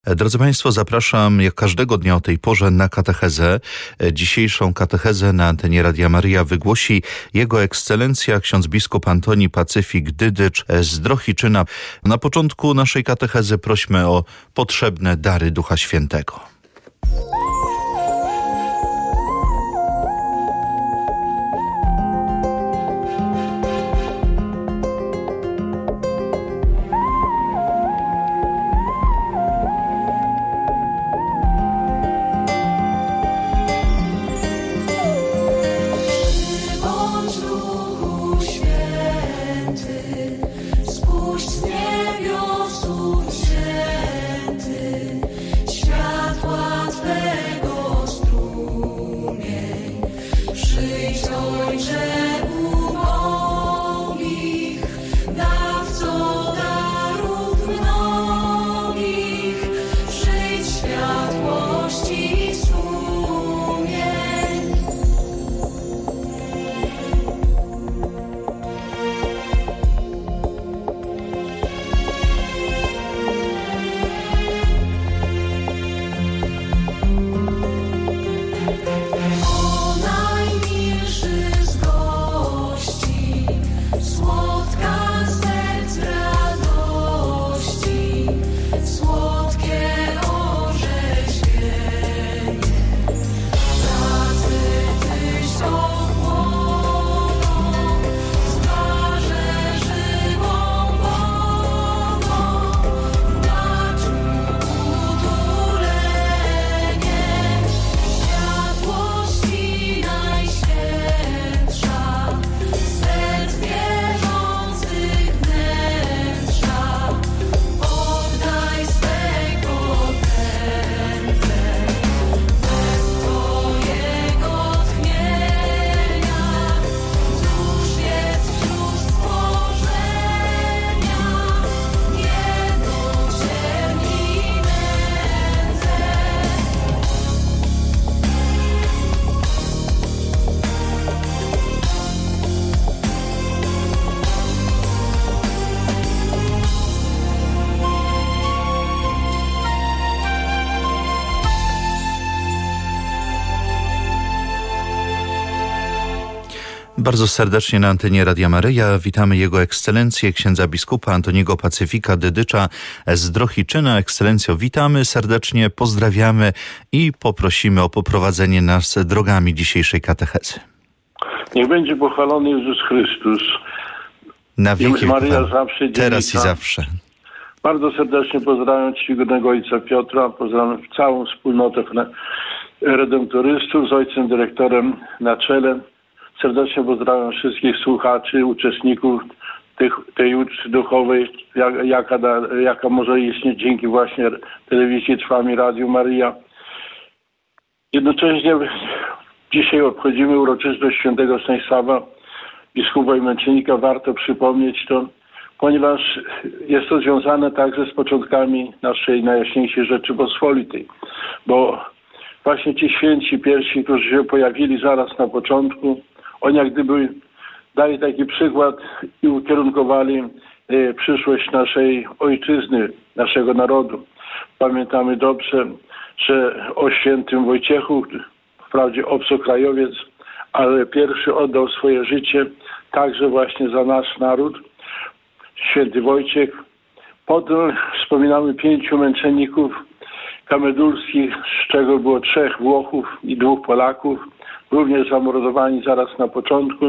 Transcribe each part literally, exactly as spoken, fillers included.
Drodzy Państwo, zapraszam jak każdego dnia o tej porze na katechezę. Dzisiejszą katechezę na antenie Radia Maryja wygłosi Jego Ekscelencja ksiądz biskup Antoni Pacyfik Dydycz z Drohiczyna. Na początku naszej katechezy prośmy o potrzebne dary Ducha Świętego. Bardzo serdecznie na antenie Radia Maryja witamy Jego Ekscelencję księdza biskupa Antoniego Pacyfika Dydycza z Drohiczyna. Ekscelencjo, witamy serdecznie, pozdrawiamy i poprosimy o poprowadzenie nas drogami dzisiejszej katechezy. Niech będzie pochwalony Jezus Chrystus. Na wieki Maryja zawsze, teraz dzielnica. i zawsze. Bardzo serdecznie pozdrawiam czcigodnego ojca Piotra, pozdrawiam całą wspólnotę redemptorystów z ojcem dyrektorem na czele. Serdecznie pozdrawiam wszystkich słuchaczy, uczestników tych, tej uczty duchowej, jak, jaka, da, jaka może istnieć dzięki właśnie telewizji Trwam i Radiu Maryja. Jednocześnie dzisiaj obchodzimy uroczystość świętego Stanisława, biskupa i męczennika. Warto przypomnieć to, ponieważ jest to związane także z początkami naszej Najjaśniejszej Rzeczypospolitej, bo właśnie ci święci pierwsi, którzy się pojawili zaraz na początku, oni jak gdyby dali taki przykład i ukierunkowali e, przyszłość naszej ojczyzny, naszego narodu. Pamiętamy dobrze, że o świętym Wojciechu, wprawdzie obcokrajowiec, ale pierwszy oddał swoje życie także właśnie za nasz naród, święty Wojciech. Potem wspominamy pięciu męczenników kamedulskich, z czego było trzech Włochów i dwóch Polaków, również zamordowani zaraz na początku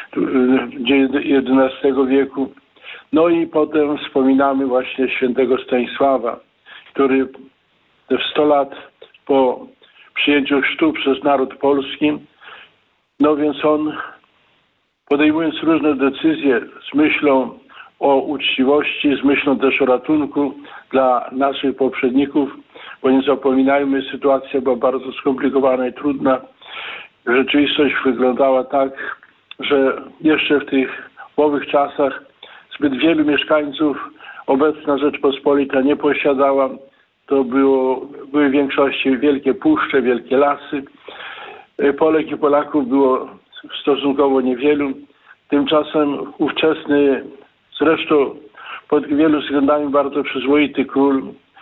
jedenastego wieku. No i potem wspominamy właśnie świętego Stanisława, który w sto lat po przyjęciu chrztu przez naród polski, no więc on, podejmując różne decyzje z myślą o uczciwości, z myślą też o ratunku dla naszych poprzedników, bo nie zapominajmy, sytuacja była bardzo skomplikowana i trudna. Rzeczywistość wyglądała tak, że jeszcze w tych owych czasach zbyt wielu mieszkańców obecna Rzeczpospolita nie posiadała. To było, były w większości wielkie puszcze, wielkie lasy. Polek i Polaków było stosunkowo niewielu. Tymczasem ówczesny, zresztą pod wielu względami bardzo przyzwoity król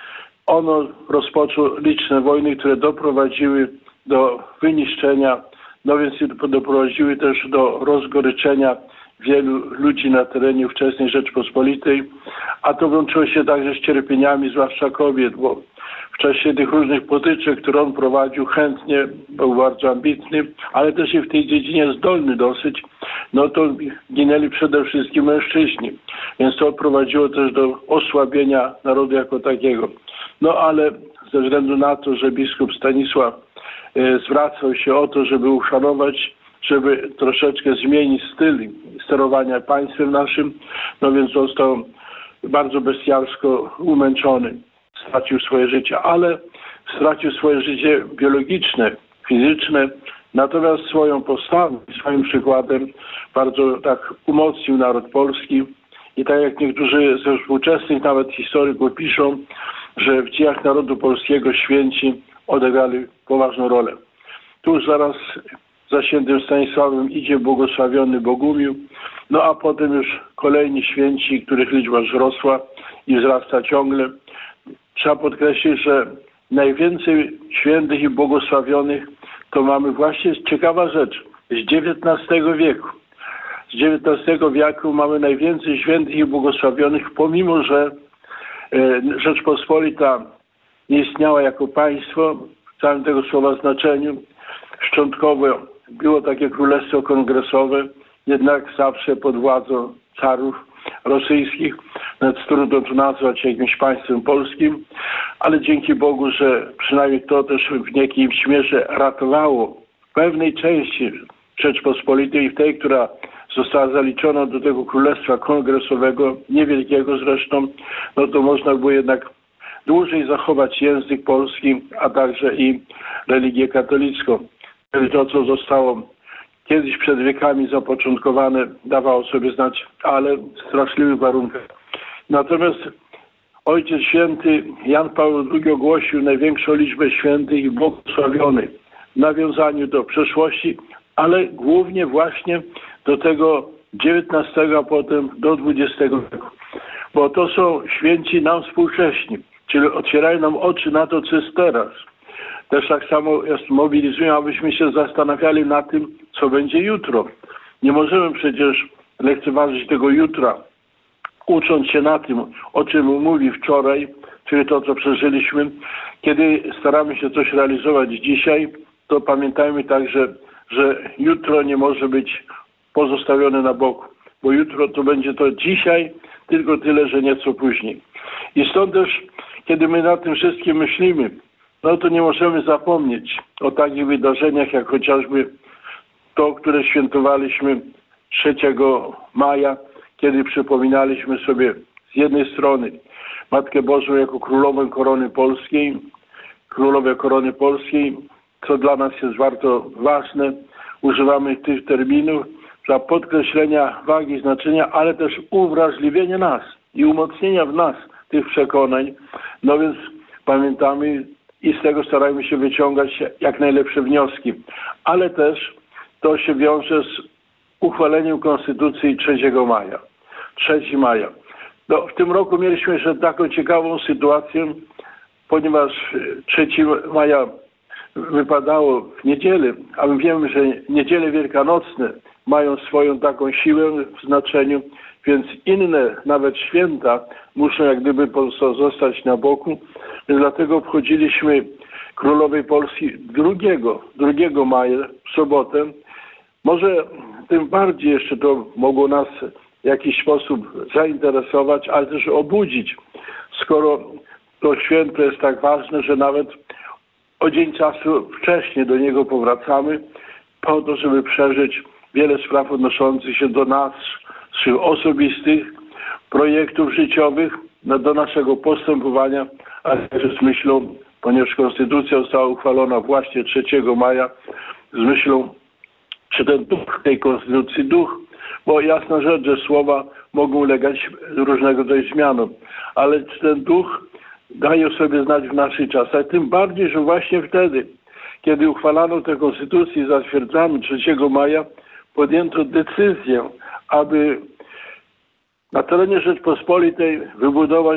ono rozpoczął liczne wojny, które doprowadziły do wyniszczenia, no więc doprowadziły też do rozgoryczenia wielu ludzi na terenie ówczesnej Rzeczpospolitej, a to łączyło się także z cierpieniami, zwłaszcza kobiet, bo w czasie tych różnych potyczek, które on prowadził, chętnie, był bardzo ambitny, ale też i w tej dziedzinie zdolny dosyć, no to ginęli przede wszystkim mężczyźni. Więc to prowadziło też do osłabienia narodu jako takiego. No ale ze względu na to, że biskup Stanisław e, zwracał się o to, żeby uszanować, żeby troszeczkę zmienić styl sterowania państwem naszym, no więc został bardzo bestialsko umęczony. Stracił swoje życie, ale stracił swoje życie biologiczne, fizyczne, natomiast swoją postawą, swoim przykładem bardzo tak umocnił naród polski i tak jak niektórzy ze współczesnych nawet historyków piszą, że w dziejach narodu polskiego święci odegrali poważną rolę. Tuż zaraz za świętym Stanisławem idzie błogosławiony Bogumił, no a potem już kolejni święci, których liczba wzrosła i wzrasta ciągle. Trzeba podkreślić, że najwięcej świętych i błogosławionych to mamy właśnie, ciekawa rzecz, z dziewiętnastego wieku. Z dziewiętnastego wieku mamy najwięcej świętych i błogosławionych, pomimo że e, Rzeczpospolita nie istniała jako państwo w całym tego słowa znaczeniu. Szczątkowo było takie królestwo kongresowe, jednak zawsze pod władzą carów rosyjskich, nawet trudno to nazwać jakimś państwem polskim, ale dzięki Bogu, że przynajmniej to też w niejakiej mierze ratowało w pewnej części Rzeczpospolitej, w tej, która została zaliczona do tego królestwa kongresowego, niewielkiego zresztą, no to można było jednak dłużej zachować język polski, a także i religię katolicką. To, co zostało kiedyś przed wiekami zapoczątkowane, dawało sobie znać, ale w straszliwych warunkach. Natomiast Ojciec Święty Jan Paweł drugi ogłosił największą liczbę świętych i błogosławionych w nawiązaniu do przeszłości, ale głównie właśnie do tego dziewiętnastego, a potem do dwudziestego wieku. Bo to są święci nam współcześni, czyli otwierają nam oczy na to, co jest teraz. Też tak samo mobilizują, abyśmy się zastanawiali nad tym, co będzie jutro. Nie możemy przecież lekceważyć tego jutra, ucząc się na tym, o czym mówi wczoraj, czyli to, co przeżyliśmy. Kiedy staramy się coś realizować dzisiaj, to pamiętajmy także, że jutro nie może być pozostawione na boku, bo jutro to będzie to dzisiaj, tylko tyle, że nieco później. I stąd też, kiedy my na tym wszystkim myślimy, no to nie możemy zapomnieć o takich wydarzeniach, jak chociażby to, które świętowaliśmy trzeciego maja, kiedy przypominaliśmy sobie z jednej strony Matkę Bożą jako Królową Korony Polskiej, Królowę Korony Polskiej, co dla nas jest bardzo ważne. Używamy tych terminów dla podkreślenia wagi i znaczenia, ale też uwrażliwienia nas i umocnienia w nas tych przekonań. No więc pamiętamy i z tego starajmy się wyciągać jak najlepsze wnioski. Ale też to się wiąże z uchwaleniem Konstytucji trzeciego maja. trzeciego maja. No, w tym roku mieliśmy jeszcze taką ciekawą sytuację, ponieważ trzeciego maja wypadało w niedzielę, a my wiemy, że niedziele wielkanocne mają swoją taką siłę w znaczeniu, więc inne nawet święta muszą jak gdyby pozostać na boku. Więc dlatego obchodziliśmy Królowej Polski drugiego, drugiego maja, w sobotę. Może tym bardziej jeszcze to mogło nas w jakiś sposób zainteresować, ale też obudzić, skoro to święto jest tak ważne, że nawet o dzień czasu wcześniej do niego powracamy, po to, żeby przeżyć wiele spraw odnoszących się do nas, naszych osobistych projektów życiowych, do naszego postępowania, ale też z myślą, ponieważ Konstytucja została uchwalona właśnie trzeciego maja, z myślą, czy ten duch tej Konstytucji, duch, bo jasna rzecz, że słowa mogą ulegać różnego rodzaju zmianom, ale czy ten duch daje sobie znać w naszych czasach, tym bardziej, że właśnie wtedy, kiedy uchwalano tę konstytucję i zatwierdzamy trzeciego maja, podjęto decyzję, aby na terenie Rzeczpospolitej wybudować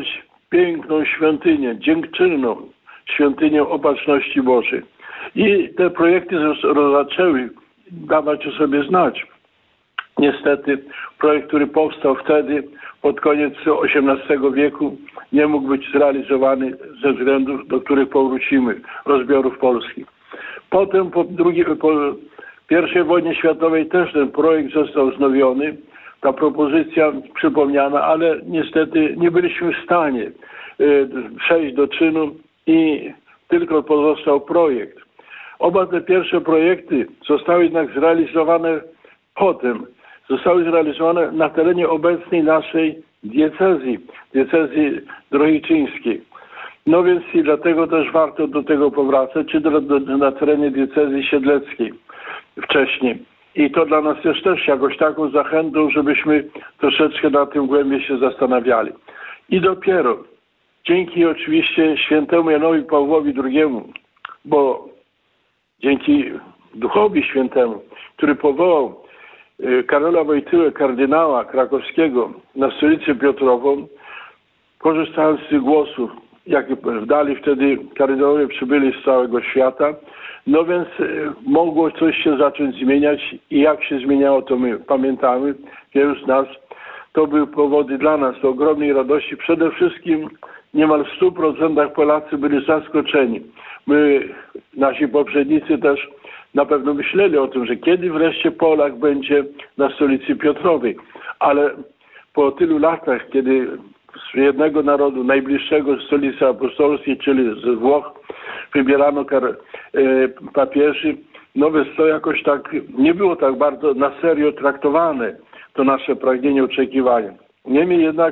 piękną świątynię, dziękczynną świątynię Opatrzności Bożej. I te projekty zaczęły dawać o sobie znać. Niestety projekt, który powstał wtedy pod koniec osiemnastego wieku, nie mógł być zrealizowany ze względów, do których powrócimy, rozbiorów polskich. Potem po, drugiej, po pierwszej wojnie światowej też ten projekt został wznowiony, ta propozycja przypomniana, ale niestety nie byliśmy w stanie y, przejść do czynu i tylko pozostał projekt. Oba te pierwsze projekty zostały jednak zrealizowane potem. Zostały zrealizowane na terenie obecnej naszej diecezji, diecezji drohiczyńskiej. No więc i dlatego też warto do tego powracać, czy do, do, na terenie diecezji siedleckiej wcześniej. I to dla nas jest też jakoś taką zachętą, żebyśmy troszeczkę na tym głębiej się zastanawiali. I dopiero dzięki oczywiście świętemu Janowi Pawłowi drugiemu, bo dzięki Duchowi Świętemu, który powołał Karola Wojtyłę, kardynała krakowskiego, na stolicę Piotrową, korzystając z tych głosów, jakie dali wtedy kardynałowie przybyli z całego świata, no więc mogło coś się zacząć zmieniać i jak się zmieniało, to my pamiętamy, wielu z nas. To były powody dla nas do ogromnej radości. Przede wszystkim niemal w stu procentach Polacy byli zaskoczeni. My, nasi poprzednicy też na pewno myśleli o tym, że kiedy wreszcie Polak będzie na stolicy Piotrowej. Ale po tylu latach, kiedy z jednego narodu, najbliższego stolicy apostolskiej, czyli z Włoch, wybierano kar, e, papieży, no więc to jakoś tak nie było tak bardzo na serio traktowane, to nasze pragnienie, oczekiwanie. Niemniej jednak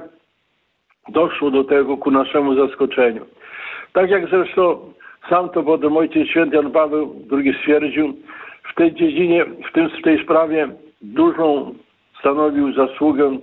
doszło do tego ku naszemu zaskoczeniu. Tak jak zresztą sam to potem Ojciec Święty Jan Paweł drugi stwierdził, w tej dziedzinie, w, tym, w tej sprawie dużą stanowił zasługę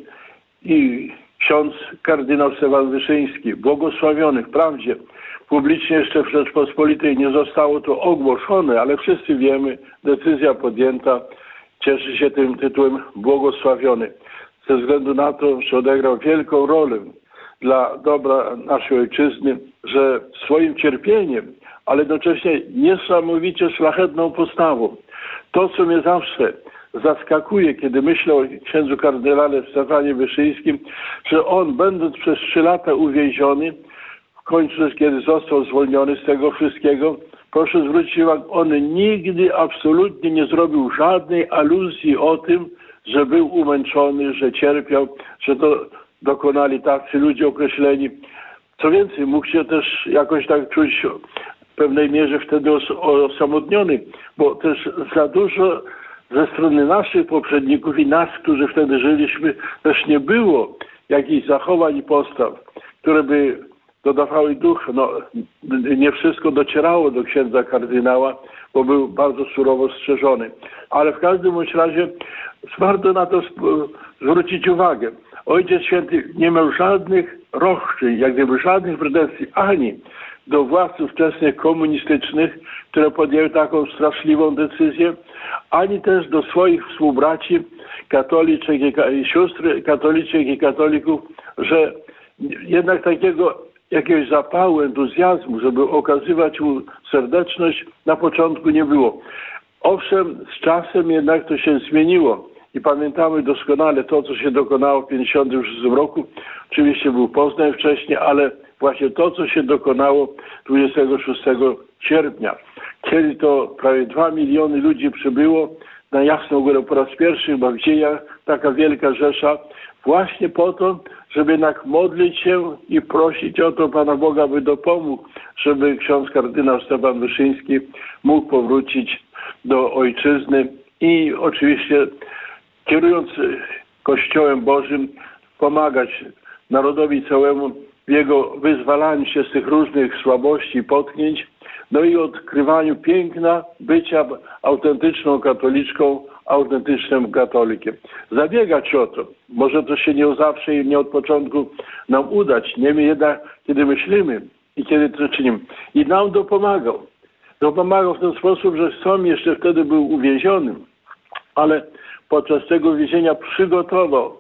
i ksiądz kardynał Stefan Wyszyński, błogosławiony. Wprawdzie publicznie jeszcze w Rzeczpospolitej nie zostało to ogłoszone, ale wszyscy wiemy, decyzja podjęta, cieszy się tym tytułem błogosławiony. Ze względu na to, że odegrał wielką rolę dla dobra naszej ojczyzny, że swoim cierpieniem, ale jednocześnie niesamowicie szlachetną postawą. To, co mnie zawsze zaskakuje, kiedy myślę o księdzu kardynale Stefanie Wyszyńskim, że on, będąc przez trzy lata uwięziony, w końcu, kiedy został zwolniony z tego wszystkiego, proszę zwrócić uwagę, on nigdy absolutnie nie zrobił żadnej aluzji o tym, że był umęczony, że cierpiał, że to dokonali tacy ludzie określeni. Co więcej, mógł się też jakoś tak czuć w pewnej mierze wtedy os- osamotniony, bo też za dużo ze strony naszych poprzedników i nas, którzy wtedy żyliśmy, też nie było jakichś zachowań i postaw, które by dodawały duch. No, nie wszystko docierało do księdza kardynała, bo był bardzo surowo strzeżony. Ale w każdym bądź razie warto na to zwrócić uwagę. Ojciec Święty nie miał żadnych roszczeń, jak gdyby żadnych pretensji ani do władz ówczesnych komunistycznych, które podjęły taką straszliwą decyzję, ani też do swoich współbraci katoliczek i sióstr katoliczek i katolików, że jednak takiego jakiegoś zapału, entuzjazmu, żeby okazywać mu serdeczność, na początku nie było. Owszem, z czasem jednak to się zmieniło i pamiętamy doskonale to, co się dokonało w tysiąc dziewięćset pięćdziesiątym szóstym roku. Oczywiście był Poznań wcześniej, ale właśnie to, co się dokonało dwudziestego szóstego sierpnia, kiedy to prawie dwa miliony ludzi przybyło na Jasną Górę po raz pierwszy chyba w dziejach, taka wielka rzesza, właśnie po to, żeby jednak modlić się i prosić o to Pana Boga, by dopomógł, żeby ksiądz kardynał Stefan Wyszyński mógł powrócić do ojczyzny i oczywiście kierując Kościołem Bożym pomagać narodowi całemu w jego wyzwalaniu się z tych różnych słabości i potknięć, no i odkrywaniu piękna bycia autentyczną katoliczką, autentycznym katolikiem. Zabiegać o to. Może to się nie zawsze i nie od początku nam udać. Niemniej jednak, kiedy myślimy i kiedy to czynimy. I nam dopomagał. Dopomagał w ten sposób, że sam jeszcze wtedy był uwięziony, ale podczas tego więzienia przygotował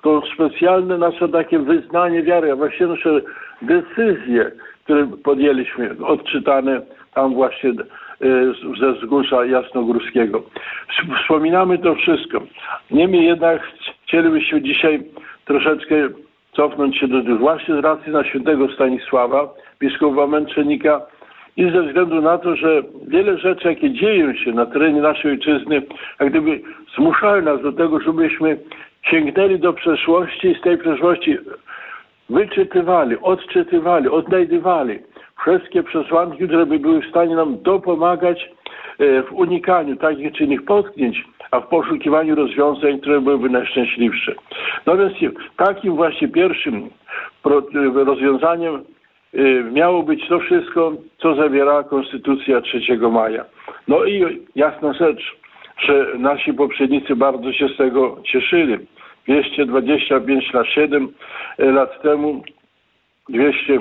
to specjalne nasze takie wyznanie wiary, a właściwie nasze decyzje, które podjęliśmy, odczytane tam właśnie ze wzgórza Jasnogórskiego. Wspominamy to wszystko. Niemniej jednak chcielibyśmy dzisiaj troszeczkę cofnąć się do tych właśnie z racji na świętego Stanisława, biskupa męczennika, i ze względu na to, że wiele rzeczy, jakie dzieją się na terenie naszej ojczyzny, jak gdyby zmuszają nas do tego, żebyśmy sięgnęli do przeszłości i z tej przeszłości wyczytywali, odczytywali, odnajdywali wszystkie przesłanki, które by były w stanie nam dopomagać w unikaniu takich czy innych potknięć, a w poszukiwaniu rozwiązań, które byłyby najszczęśliwsze. No więc takim właśnie pierwszym rozwiązaniem miało być to wszystko, co zawierała Konstytucja trzeciego maja. No i jasna rzecz, że nasi poprzednicy bardzo się z tego cieszyli. dwieście dwadzieścia pięć na siedem lat temu, dwieście,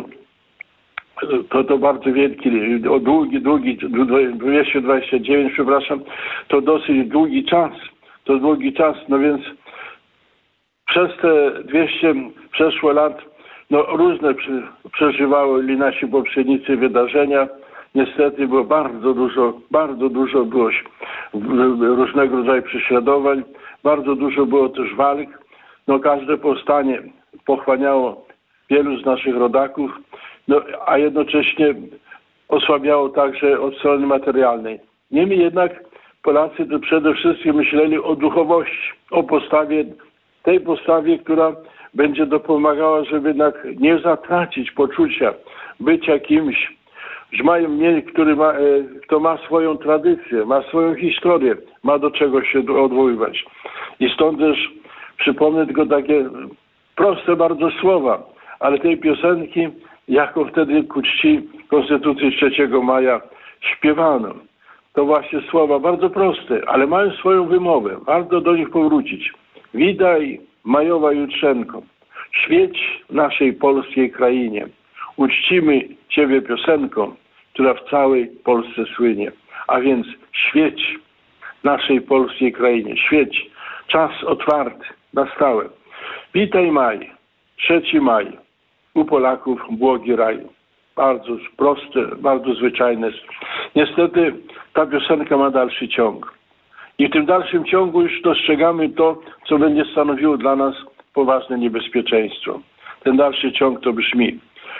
to, to bardzo wielki, długi, długi, dwieście dwadzieścia dziewięć, przepraszam, to dosyć długi czas, to długi czas, no więc przez te dwieście przeszło lat, no różne przeżywali nasi poprzednicy wydarzenia. Niestety było bardzo dużo, bardzo dużo było różnego rodzaju prześladowań, bardzo dużo było też walk. No każde powstanie pochłaniało wielu z naszych rodaków, no, a jednocześnie osłabiało także od strony materialnej. Niemniej jednak Polacy to przede wszystkim myśleli o duchowości, o postawie, tej postawie, która będzie dopomagała, żeby jednak nie zatracić poczucia bycia kimś, że mają mieć, który ma, kto ma swoją tradycję, ma swoją historię, ma do czego się odwoływać. I stąd też przypomnę tylko takie proste bardzo słowa, ale tej piosenki, jaką wtedy ku czci Konstytucji trzeciego maja śpiewano. To właśnie słowa bardzo proste, ale mają swoją wymowę. Warto do nich powrócić. Witaj, majowa jutrzenko, świeć naszej polskiej krainie. Uczcimy Ciebie piosenką, która w całej Polsce słynie. A więc świeć naszej polskiej krainie. Świeć. Czas otwarty na stałe. Witaj maj. trzeci maj. U Polaków błogi raj. Bardzo proste, bardzo zwyczajne. Niestety ta piosenka ma dalszy ciąg. I w tym dalszym ciągu już dostrzegamy to, co będzie stanowiło dla nas poważne niebezpieczeństwo. Ten dalszy ciąg to brzmi: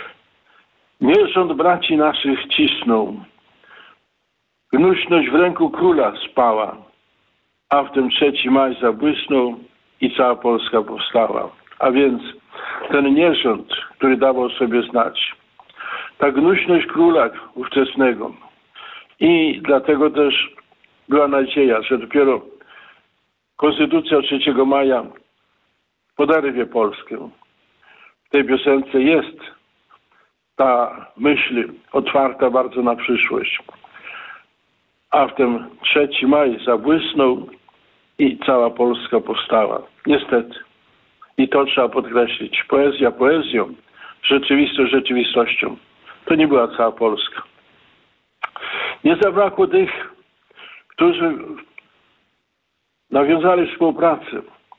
nierząd braci naszych cisnął, gnuśność w ręku króla spała, a w tym trzeci maj zabłysnął i cała Polska powstała. A więc ten nierząd, który dawał sobie znać, ta gnuśność króla ówczesnego, i dlatego też była nadzieja, że dopiero Konstytucja trzeciego maja poderwie Polskę. W tej piosence jest ta myśl otwarta bardzo na przyszłość. A w tym trzeci maj zabłysnął i cała Polska powstała. Niestety. I to trzeba podkreślić. Poezja poezją, rzeczywistość rzeczywistością. To nie była cała Polska. Nie zabrakło tych, którzy nawiązali współpracę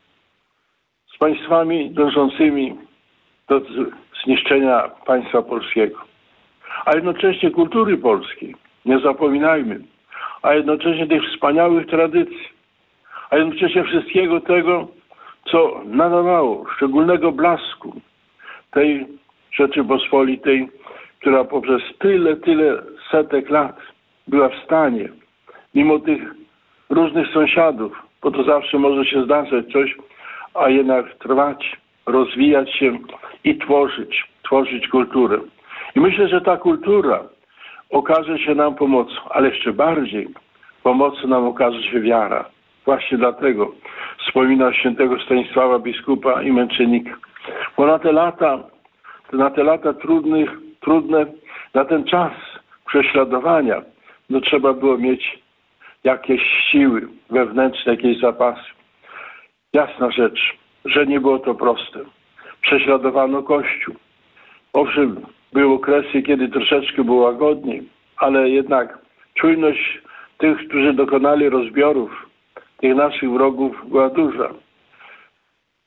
z państwami dążącymi do zniszczenia państwa polskiego, a jednocześnie kultury polskiej, nie zapominajmy, a jednocześnie tych wspaniałych tradycji, a jednocześnie wszystkiego tego, co nadawało szczególnego blasku tej Rzeczypospolitej, która poprzez tyle, tyle setek lat była w stanie, mimo tych różnych sąsiadów, bo to zawsze może się zdarzać coś, a jednak trwać, rozwijać się i tworzyć, tworzyć kulturę. I myślę, że ta kultura okaże się nam pomocą, ale jeszcze bardziej pomocą nam okaże się wiara. Właśnie dlatego wspomina świętego Stanisława biskupa i męczennika. Bo na te lata, na te lata trudnych, trudne, na ten czas prześladowania, no trzeba było mieć jakieś siły wewnętrzne, jakieś zapasy. Jasna rzecz, że nie było to proste. Prześladowano Kościół. Owszem, były okresy, kiedy troszeczkę było łagodniej, ale jednak czujność tych, którzy dokonali rozbiorów, tych naszych wrogów była duża.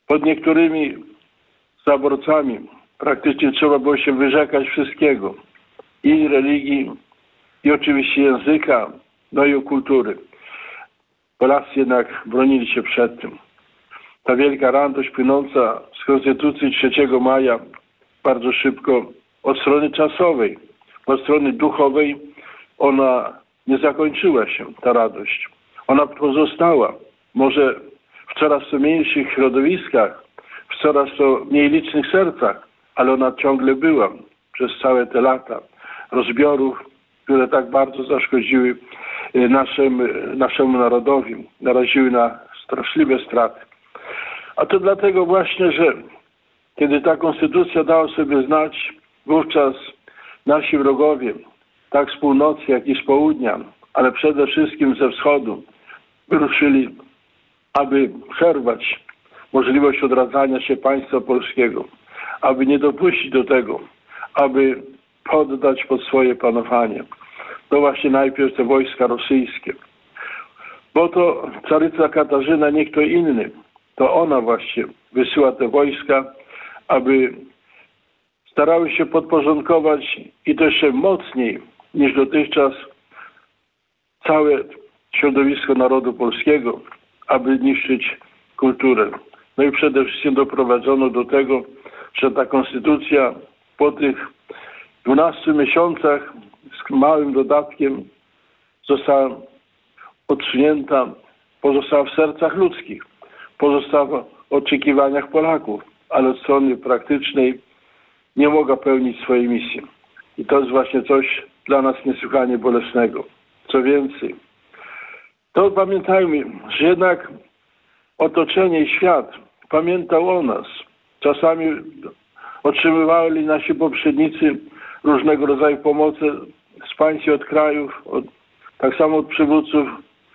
Pod niektórymi zaborcami praktycznie trzeba było się wyrzekać wszystkiego. I religii, i oczywiście języka, no i kultury. Polacy jednak bronili się przed tym. Ta wielka radość płynąca z Konstytucji trzeciego maja bardzo szybko od strony czasowej, od strony duchowej ona nie zakończyła się, ta radość. Ona pozostała. Może w coraz to mniejszych środowiskach, w coraz to mniej licznych sercach, ale ona ciągle była przez całe te lata rozbiorów, które tak bardzo zaszkodziły naszym, naszemu narodowi, naraziły na straszliwe straty. A to dlatego właśnie, że kiedy ta konstytucja dała sobie znać, wówczas nasi wrogowie, tak z północy, jak i z południa, ale przede wszystkim ze wschodu, wyruszyli, aby przerwać możliwość odradzania się państwa polskiego, aby nie dopuścić do tego, aby poddać pod swoje panowanie. To właśnie najpierw te wojska rosyjskie. Bo to caryca Katarzyna, nie kto inny, to ona właśnie wysyła te wojska, aby starały się podporządkować i to jeszcze mocniej niż dotychczas całe środowisko narodu polskiego, aby niszczyć kulturę. No i przede wszystkim doprowadzono do tego, że ta konstytucja po tych dwunastu miesiącach z małym dodatkiem została odsunięta, pozostała w sercach ludzkich, pozostała w oczekiwaniach Polaków, ale od strony praktycznej nie mogła pełnić swojej misji. I to jest właśnie coś dla nas niesłychanie bolesnego. Co więcej, to pamiętajmy, że jednak otoczenie i świat pamiętał o nas. Czasami otrzymywali nasi poprzednicy różnego rodzaju pomocy z państw i od krajów, od, tak samo od przywódców,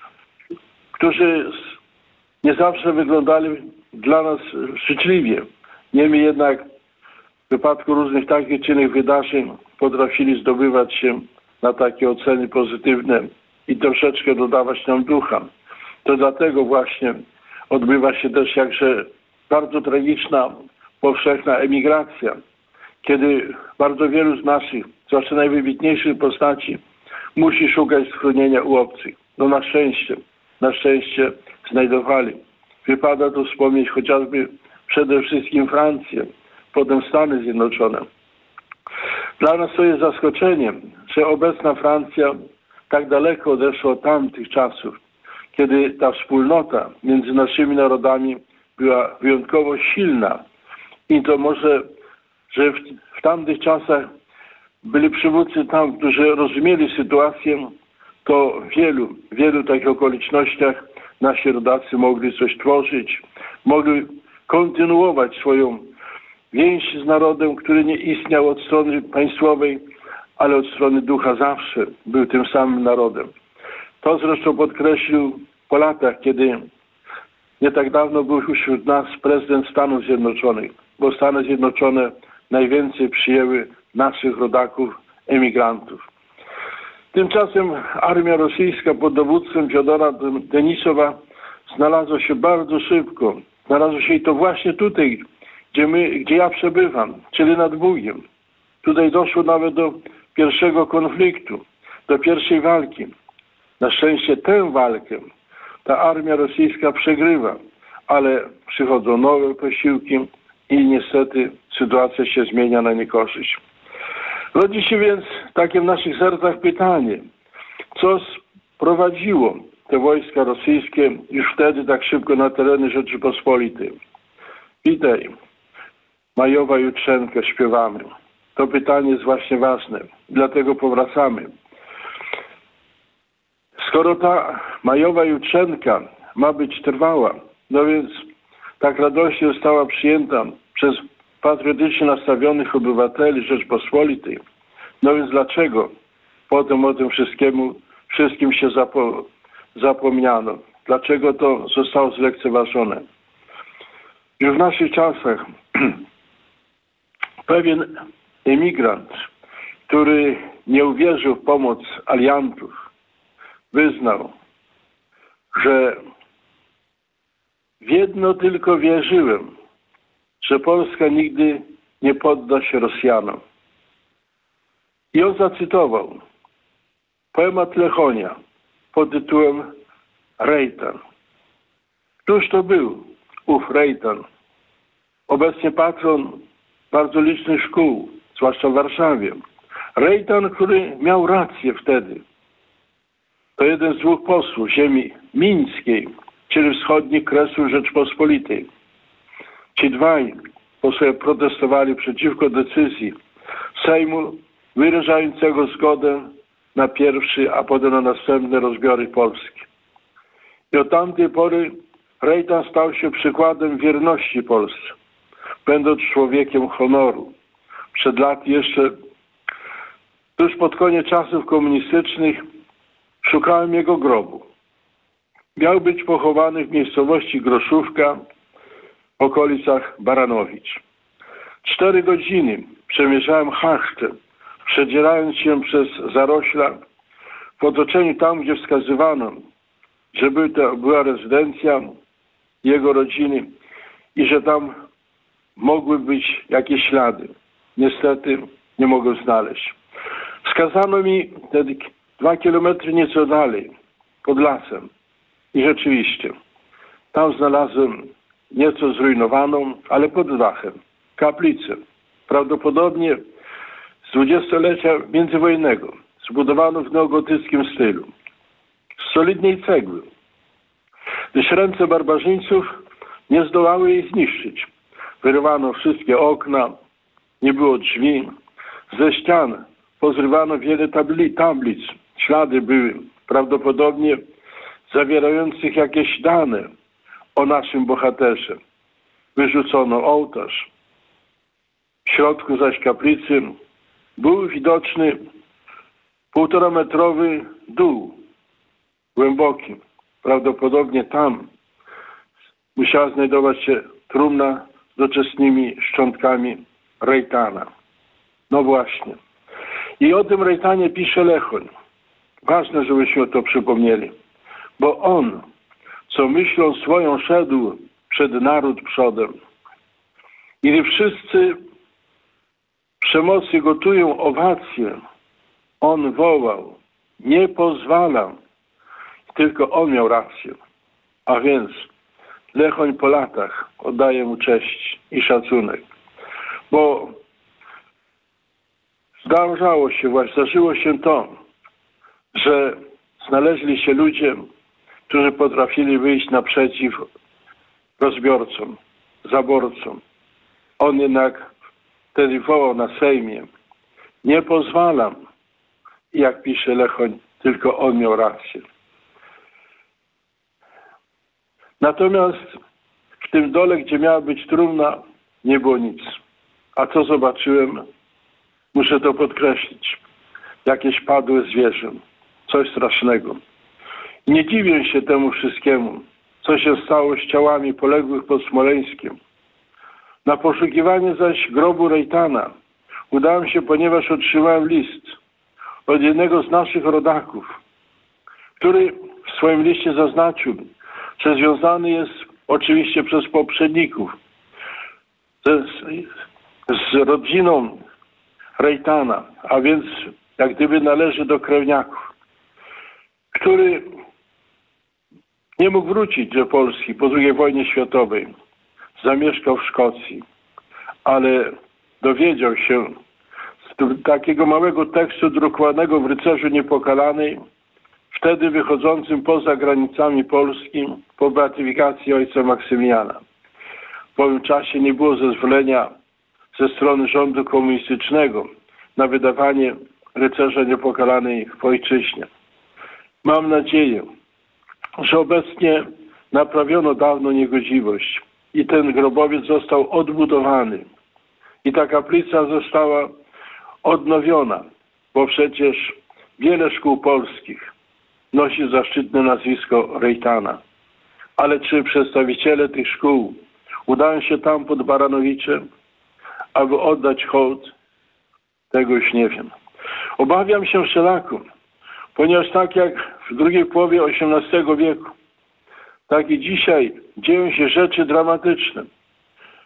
którzy nie zawsze wyglądali dla nas życzliwie. Niemniej jednak w wypadku różnych takich czy innych wydarzeń potrafili zdobywać się na takie oceny pozytywne i troszeczkę dodawać nam ducha. To dlatego właśnie odbywa się też jakże bardzo tragiczna, powszechna emigracja, kiedy bardzo wielu z naszych, zwłaszcza najwybitniejszych postaci, musi szukać schronienia u obcych. No na szczęście, na szczęście znajdowali. Wypada tu wspomnieć chociażby przede wszystkim Francję, potem Stany Zjednoczone. Dla nas to jest zaskoczeniem, że obecna Francja tak daleko odeszła od tamtych czasów, kiedy ta wspólnota między naszymi narodami była wyjątkowo silna. I to może, że w, w tamtych czasach byli przywódcy tam, którzy rozumieli sytuację, to w wielu, wielu takich okolicznościach nasi rodacy mogli coś tworzyć, mogli kontynuować swoją więź z narodem, który nie istniał od strony państwowej, ale od strony ducha zawsze był tym samym narodem. To zresztą podkreślił po latach, kiedy nie tak dawno był wśród nas prezydent Stanów Zjednoczonych, bo Stany Zjednoczone najwięcej przyjęły naszych rodaków, emigrantów. Tymczasem armia rosyjska pod dowództwem Fiodora Denisowa znalazła się bardzo szybko. Znalazła się i to właśnie tutaj, gdzie, my, gdzie ja przebywam, czyli nad Bugiem. Tutaj doszło nawet do pierwszego konfliktu, do pierwszej walki. Na szczęście tę walkę ta armia rosyjska przegrywa, ale przychodzą nowe posiłki i niestety sytuacja się zmienia na niekorzyść. Rodzi się więc takie w naszych sercach pytanie, co sprowadziło te wojska rosyjskie już wtedy tak szybko na tereny Rzeczypospolitej. Witaj, Majowa Jutrzenka śpiewamy. To pytanie jest właśnie ważne, dlatego powracamy. Skoro ta Majowa Jutrzenka ma być trwała, no więc tak radośnie została przyjęta przez patriotycznie nastawionych obywateli Rzeczpospolitej, no więc dlaczego potem o tym wszystkiemu, wszystkim się zapo, zapomniano? Dlaczego to zostało zlekceważone? Już w naszych czasach pewien emigrant, który nie uwierzył w pomoc aliantów, wyznał, że w jedno tylko wierzyłem, że Polska nigdy nie podda się Rosjanom. I on zacytował poemat Lechonia pod tytułem Rejtan. Któż to był ów Rejtan? Obecnie patron bardzo licznych szkół, zwłaszcza w Warszawie. Rejtan, który miał rację wtedy. To jeden z dwóch posłów ziemi mińskiej, czyli wschodnich kresów Rzeczpospolitej. Ci dwaj posłowie protestowali przeciwko decyzji Sejmu wyrażającego zgodę na pierwszy, a potem na następne rozbiory Polski. I od tamtej pory Rejtan stał się przykładem wierności Polsce, będąc człowiekiem honoru. Przed lat jeszcze, tuż pod koniec czasów komunistycznych, szukałem jego grobu. Miał być pochowany w miejscowości Groszówka w okolicach Baranowicz. Cztery godziny przemierzałem Hachtę, przedzierając się przez zarośla w otoczeniu tam, gdzie wskazywano, że był to, była rezydencja jego rodziny i że tam mogły być jakieś ślady. Niestety nie mogłem znaleźć. Wskazano mi wtedy dwa kilometry nieco dalej, pod lasem. I rzeczywiście, tam znalazłem nieco zrujnowaną, ale pod dachem, kaplicę. Prawdopodobnie z dwudziestolecia międzywojennego, zbudowaną w neogotyckim stylu. Z solidnej cegły. Gdyż ręce barbarzyńców nie zdołały jej zniszczyć. Wyrwano wszystkie okna, nie było drzwi. Ze ścian pozrywano wiele tabli, tablic. Ślady były prawdopodobnie zawierających jakieś dane o naszym bohaterze. Wyrzucono ołtarz. W środku zaś kaplicy był widoczny półtorametrowy dół, głęboki. Prawdopodobnie tam musiała znajdować się trumna z doczesnymi szczątkami Rejtana. No właśnie. I o tym Rejtanie pisze Lechoń. Ważne, żebyśmy to przypomnieli. Bo on, co myślą swoją szedł przed naród przodem. I gdy wszyscy przemocy gotują owację, on wołał, nie pozwalam. Tylko on miał rację. A więc Lechoń po latach oddaje mu cześć i szacunek. Bo zdarzało się właśnie, zdarzyło się to, że znaleźli się ludzie, którzy potrafili wyjść naprzeciw rozbiorcom, zaborcom. On jednak wtedy wołał na Sejmie, nie pozwalam. I jak pisze Lechoń, tylko on miał rację. Natomiast w tym dole, gdzie miała być trumna, nie było nic. A co zobaczyłem? Muszę to podkreślić. Jakieś padłe zwierzę. Coś strasznego. I nie dziwię się temu wszystkiemu, co się stało z ciałami poległych pod Smoleńskiem. Na poszukiwanie zaś grobu Rejtana udałem się, ponieważ otrzymałem list od jednego z naszych rodaków, który w swoim liście zaznaczył, że związany jest oczywiście przez poprzedników z, z rodziną Rejtana, a więc jak gdyby należy do krewniaków, który nie mógł wrócić do Polski po drugiej wojnie światowej. Zamieszkał w Szkocji, ale dowiedział się z takiego małego tekstu drukowanego w Rycerzu Niepokalanej, wtedy wychodzącym poza granicami Polski po beatyfikacji ojca Maksymiliana. W owym czasie nie było zezwolenia ze strony rządu komunistycznego na wydawanie Rycerza Niepokalanej w ojczyźnie. Mam nadzieję, że obecnie naprawiono dawno niegodziwość i ten grobowiec został odbudowany i ta kaplica została odnowiona, bo przecież wiele szkół polskich nosi zaszczytne nazwisko Rejtana. Ale czy przedstawiciele tych szkół udają się tam pod Baranowiczem, aby oddać hołd? Tego już nie wiem. Obawiam się wszelako, ponieważ tak jak w drugiej połowie osiemnastego wieku, tak i dzisiaj dzieją się rzeczy dramatyczne. W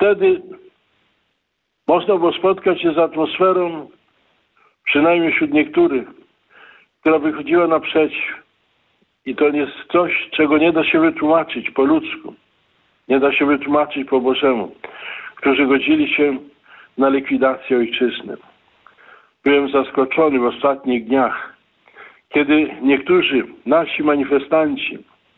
Wtedy można było spotkać się z atmosferą, przynajmniej wśród niektórych, która wychodziła naprzeciw. I to jest coś, czego nie da się wytłumaczyć po ludzku. Nie da się wytłumaczyć po Bożemu, którzy godzili się na likwidację ojczyzny. Byłem zaskoczony w ostatnich dniach, kiedy niektórzy nasi manifestanci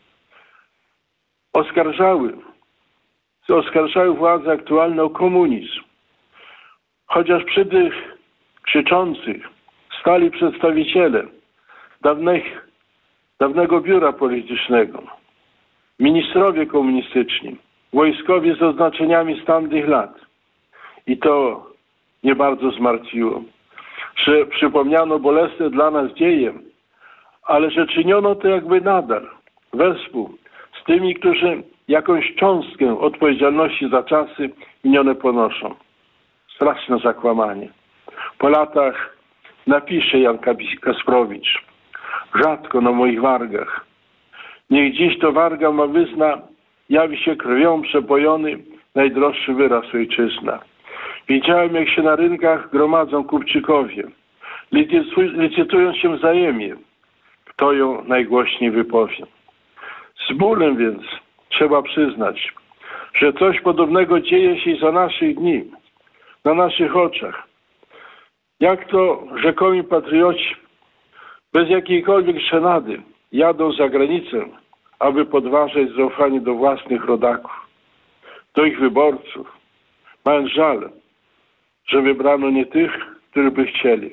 oskarżały, oskarżały władze aktualne o komunizm. Chociaż przy tych krzyczących stali przedstawiciele dawnych, dawnego biura politycznego, ministrowie komunistyczni, wojskowi z oznaczeniami z tamtych lat. I to nie bardzo zmartwiło, że przypomniano bolesne dla nas dzieje, ale że czyniono to jakby nadal, wespół z tymi, którzy jakąś cząstkę odpowiedzialności za czasy minione ponoszą. Straszne zakłamanie. Po latach napisze Jan Kasprowicz: rzadko na moich wargach. Niech dziś to warga ma wyzna, jawi się krwią przepojony najdroższy wyraz ojczyzna. Widziałem, jak się na rynkach gromadzą kupczykowie, licytując się wzajemnie, kto ją najgłośniej wypowie. Z bólem więc trzeba przyznać, że coś podobnego dzieje się i za naszych dni, na naszych oczach. Jak to rzekomi patrioci bez jakiejkolwiek żenady jadą za granicę, aby podważać zaufanie do własnych rodaków, do ich wyborców, mając żal, że wybrano nie tych, których by chcieli.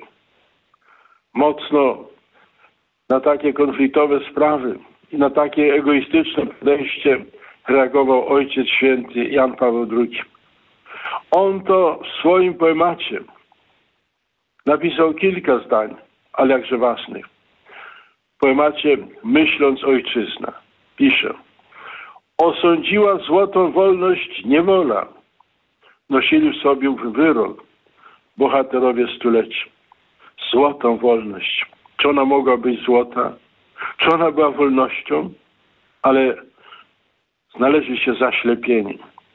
Mocno na takie konfliktowe sprawy i na takie egoistyczne podejście reagował Ojciec Święty Jan Paweł drugi. On to w swoim poemacie napisał kilka zdań, ale jakże ważnych. W poemacie Myśląc ojczyzna pisze: osądziła złotą wolność niewola, nosili w sobie wyrok bohaterowie stulecia. Złotą wolność. Czy ona mogła być złota? Czy ona była wolnością? Ale znaleźli się zaślepieni.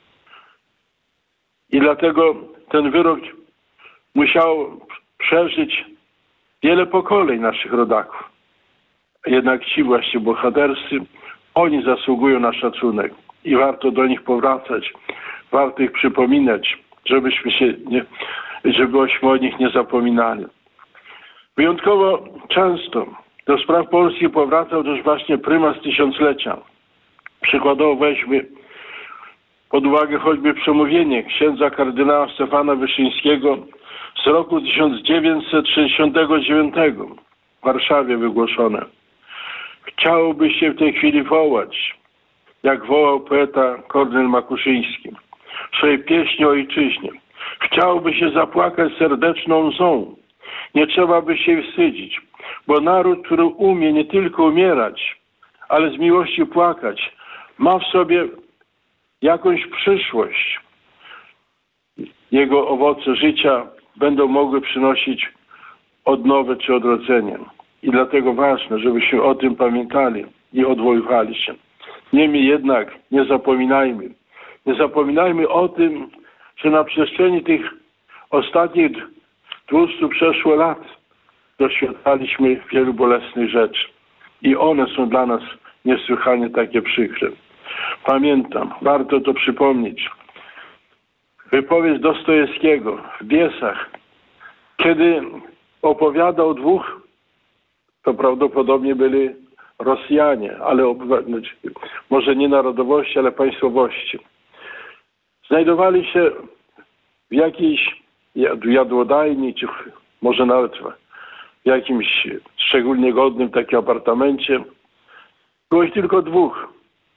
I dlatego ten wyrok musiał przeżyć wiele pokoleń naszych rodaków. Jednak ci właśnie bohaterscy, oni zasługują na szacunek i warto do nich powracać, warto ich przypominać, żebyśmy się nie, żebyśmy o nich nie zapominali. Wyjątkowo często do spraw Polski powracał też właśnie prymas tysiąclecia. Przykładowo weźmy pod uwagę choćby przemówienie księdza kardynała Stefana Wyszyńskiego z roku tysiąc dziewięćset sześćdziesiątego dziewiątego w Warszawie wygłoszone. Chciałoby się w tej chwili wołać, jak wołał poeta Kornel Makuszyński, w swojej pieśni o ojczyźnie. Chciałoby się zapłakać serdeczną łzą. Nie trzeba by się wstydzić, bo naród, który umie nie tylko umierać, ale z miłości płakać, ma w sobie jakąś przyszłość. Jego owoce życia będą mogły przynosić odnowę czy odrodzenie. I dlatego ważne, żebyśmy o tym pamiętali i odwoływali się. Niemniej jednak nie zapominajmy. Nie zapominajmy o tym, że na przestrzeni tych ostatnich dwustu przeszło lat doświadczaliśmy wielu bolesnych rzeczy. I one są dla nas niesłychanie takie przykre. Pamiętam, warto to przypomnieć, wypowiedź Dostojewskiego w Biesach, kiedy opowiadał dwóch, to prawdopodobnie byli Rosjanie, ale może nie narodowości, ale państwowości. Znajdowali się w jakiejś jadłodajni, czy może nawet w jakimś szczególnie godnym takim apartamencie. Było ich tylko dwóch.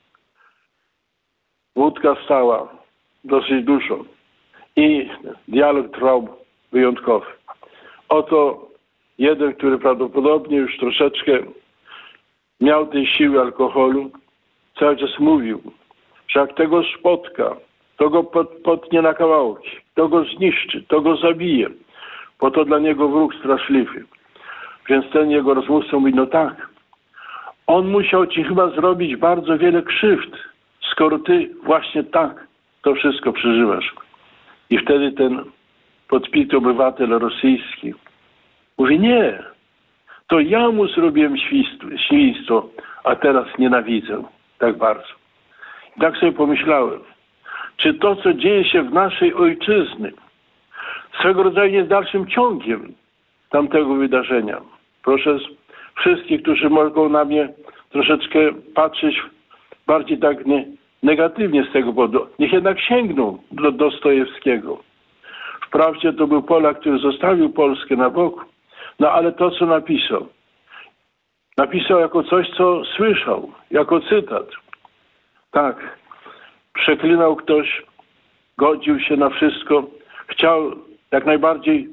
Wódka stała dosyć dużo i dialog trwał wyjątkowy. Oto jeden, który prawdopodobnie już troszeczkę miał tej siły alkoholu, cały czas mówił, że jak tego spotka, to go potnie na kawałki, to go zniszczy, to go zabije, bo to dla niego wróg straszliwy. Więc ten jego rozmówca mówi, no tak, on musiał ci chyba zrobić bardzo wiele krzywd, skoro ty właśnie tak to wszystko przeżywasz. I wtedy ten podpity obywatel rosyjski mówi, nie, to ja mu zrobiłem świństwo, a teraz nienawidzę tak bardzo. I tak sobie pomyślałem, czy to, co dzieje się w naszej ojczyzny, swego rodzaju jest dalszym ciągiem tamtego wydarzenia. Proszę wszystkich, którzy mogą na mnie troszeczkę patrzeć bardziej tak nie, negatywnie z tego powodu, niech jednak sięgną do Dostojewskiego. Wprawdzie to był Polak, który zostawił Polskę na boku, no ale to, co napisał, napisał jako coś, co słyszał, jako cytat. Tak, przeklinał ktoś, godził się na wszystko, chciał jak najbardziej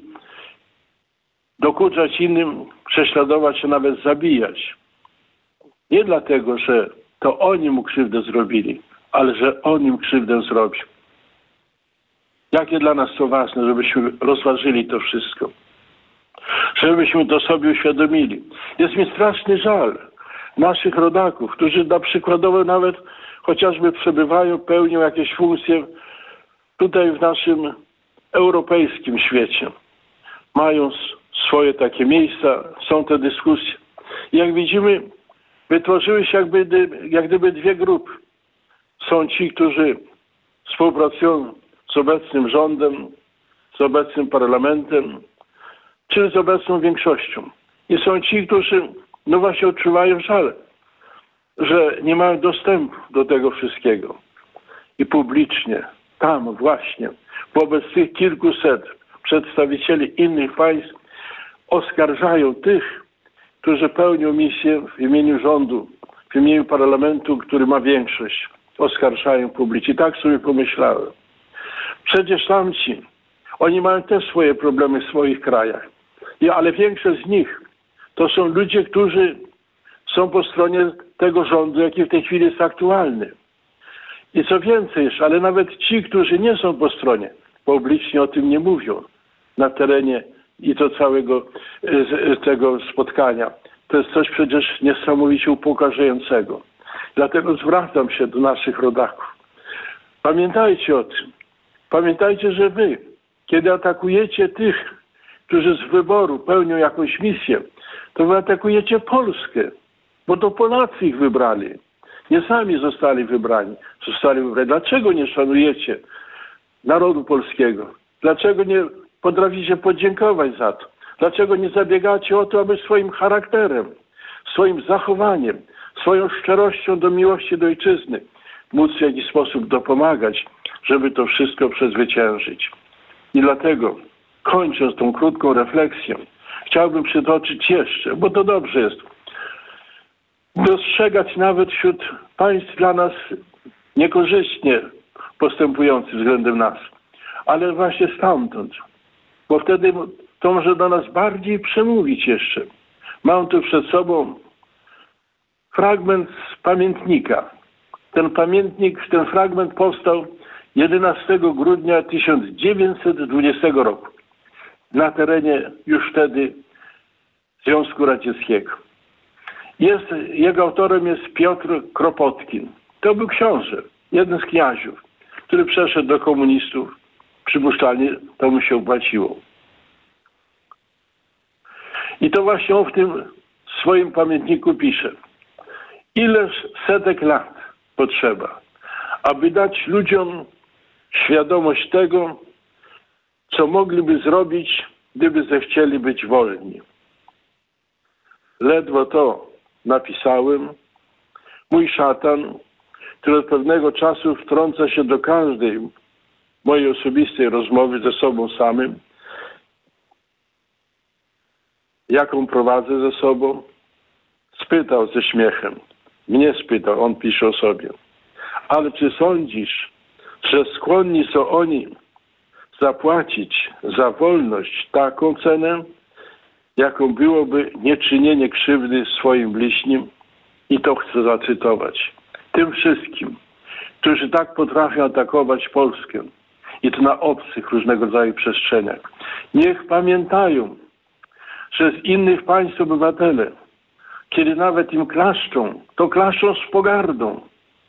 dokuczać innym, prześladować się, nawet zabijać. Nie dlatego, że to oni mu krzywdę zrobili, ale że on im krzywdę zrobił. Jakie dla nas to ważne, żebyśmy rozważyli to wszystko. Żebyśmy to sobie uświadomili. Jest mi straszny żal naszych rodaków, którzy na przykładowo nawet chociażby przebywają, pełnią jakieś funkcje tutaj w naszym europejskim świecie. Mają swoje takie miejsca, są te dyskusje. I jak widzimy, wytworzyły się jakby, jak gdyby dwie grupy. Są ci, którzy współpracują z obecnym rządem, z obecnym parlamentem, czy z obecną większością. I są ci, którzy no właśnie odczuwają żal, że nie mają dostępu do tego wszystkiego. I publicznie, tam właśnie, wobec tych kilkuset przedstawicieli innych państw oskarżają tych, którzy pełnią misję w imieniu rządu, w imieniu parlamentu, który ma większość. Oskarżają publicznie. I tak sobie pomyślałem. Przecież tamci, oni mają też swoje problemy w swoich krajach. I, ale większość z nich to są ludzie, którzy są po stronie tego rządu, jaki w tej chwili jest aktualny. I co więcej jeszcze, ale nawet ci, którzy nie są po stronie, publicznie o tym nie mówią na terenie i to całego z, tego spotkania. To jest coś przecież niesamowicie upokarzającego. Dlatego zwracam się do naszych rodaków. Pamiętajcie o tym. Pamiętajcie, że wy, kiedy atakujecie tych, którzy z wyboru pełnią jakąś misję, to wy atakujecie Polskę, bo to Polacy ich wybrali. Nie sami zostali wybrani. Zostali wybrani. Dlaczego nie szanujecie narodu polskiego? Dlaczego nie potraficie podziękować za to? Dlaczego nie zabiegacie o to, aby swoim charakterem, swoim zachowaniem, swoją szczerością do miłości do ojczyzny móc w jakiś sposób dopomagać, żeby to wszystko przezwyciężyć? I dlatego, kończąc tą krótką refleksję, chciałbym przytoczyć jeszcze, bo to dobrze jest, dostrzegać nawet wśród państw dla nas niekorzystnie postępujących względem nas, ale właśnie stamtąd, bo wtedy to może do nas bardziej przemówić jeszcze. Mam tu przed sobą fragment z pamiętnika. Ten pamiętnik, ten fragment powstał jedenastego grudnia tysiąc dziewięćset dwudziestego roku na terenie już wtedy Związku Radzieckiego. Jest, jego autorem jest Piotr Kropotkin. To był książę, jeden z kniaziów, który przeszedł do komunistów. Przypuszczalnie to mu się opłaciło. I to właśnie on w tym swoim pamiętniku pisze. Ileż setek lat potrzeba, aby dać ludziom świadomość tego, co mogliby zrobić, gdyby zechcieli być wolni. Ledwo to napisałem, mój szatan, który od pewnego czasu wtrąca się do każdej mojej osobistej rozmowy ze sobą samym, jaką prowadzę ze sobą, spytał ze śmiechem. Mnie spytał, on pisze o sobie. Ale czy sądzisz, że skłonni są oni zapłacić za wolność taką cenę, jaką byłoby nieczynienie krzywdy swoim bliźnim? I to chcę zacytować. Tym wszystkim, którzy tak potrafią atakować Polskę i to na obcych różnego rodzaju przestrzeniach, niech pamiętają, że z innych państw obywatele, kiedy nawet im klaszczą, to klaszczą z pogardą,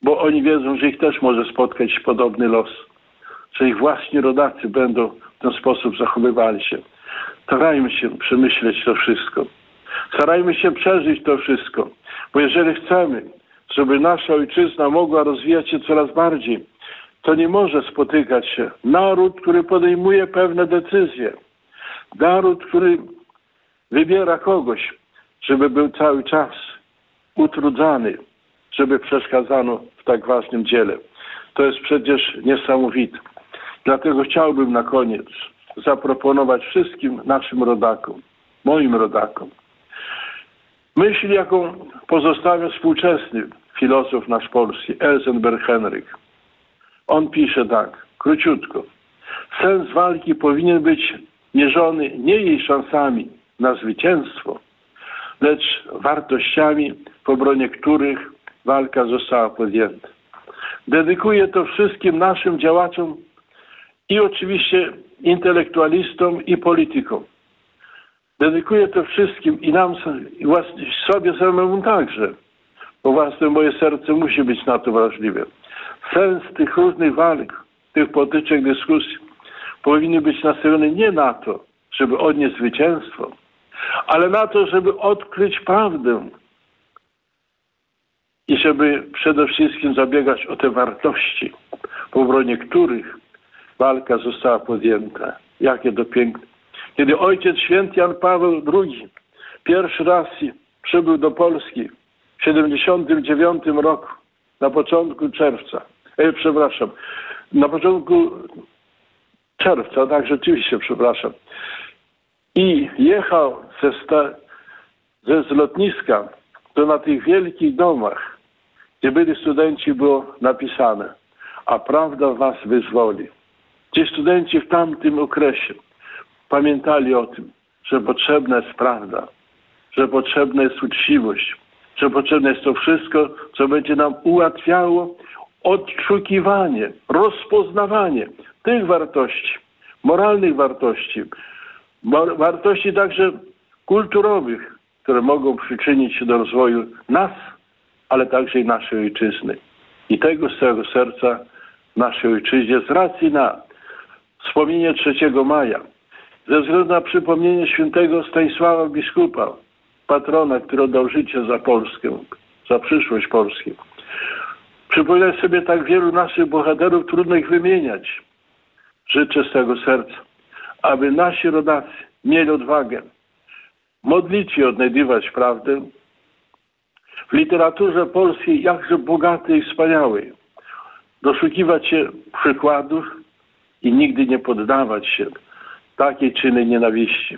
bo oni wiedzą, że ich też może spotkać podobny los, że ich własni rodacy będą w ten sposób zachowywali się. Starajmy się przemyśleć to wszystko. Starajmy się przeżyć to wszystko, bo jeżeli chcemy, żeby nasza ojczyzna mogła rozwijać się coraz bardziej, to nie może spotykać się naród, który podejmuje pewne decyzje. Naród, który wybiera kogoś, żeby był cały czas utrudzany, żeby przeszkadzano w tak ważnym dziele. To jest przecież niesamowite. Dlatego chciałbym na koniec zaproponować wszystkim naszym rodakom, moim rodakom, myśl, jaką pozostawia współczesny filozof nasz polski, Elzenberg Henryk. On pisze tak, króciutko. Sens walki powinien być mierzony nie jej szansami na zwycięstwo, lecz wartościami, w obronie których walka została podjęta. Dedykuję to wszystkim naszym działaczom i oczywiście intelektualistom i politykom. Dedykuję to wszystkim i nam, i sobie samemu także, bo własne moje serce musi być na to wrażliwe. Sens tych różnych walk, tych potyczek, dyskusji powinny być nastawione nie na to, żeby odnieść zwycięstwo, ale na to, żeby odkryć prawdę i żeby przede wszystkim zabiegać o te wartości, w obronie których walka została podjęta. Jakie to piękne. Kiedy Ojciec Święty Jan Paweł drugi pierwszy raz przybył do Polski w siedemdziesiątym dziewiątym roku, na początku czerwca, e, przepraszam, na początku czerwca, tak rzeczywiście, przepraszam, i jechał ze, sta, ze z lotniska, to na tych wielkich domach, gdzie byli studenci, było napisane: a prawda was wyzwoli. Ci studenci w tamtym okresie pamiętali o tym, że potrzebna jest prawda, że potrzebna jest uczciwość, że potrzebne jest to wszystko, co będzie nam ułatwiało odszukiwanie, rozpoznawanie tych wartości, moralnych wartości, wartości także kulturowych, które mogą przyczynić się do rozwoju nas, ale także i naszej ojczyzny. I tego z całego serca naszej ojczyźnie z racji na wspomnienie trzeciego maja, ze względu na przypomnienie świętego Stanisława biskupa, patrona, który oddał życie za Polskę, za przyszłość Polski. Przypominać sobie tak wielu naszych bohaterów, trudno ich wymieniać. Życzę z tego serca, aby nasi rodacy mieli odwagę modlić się, odnajdywać prawdę w literaturze polskiej, jakże bogatej i wspaniałej, doszukiwać się przykładów i nigdy nie poddawać się takiej czyny nienawiści,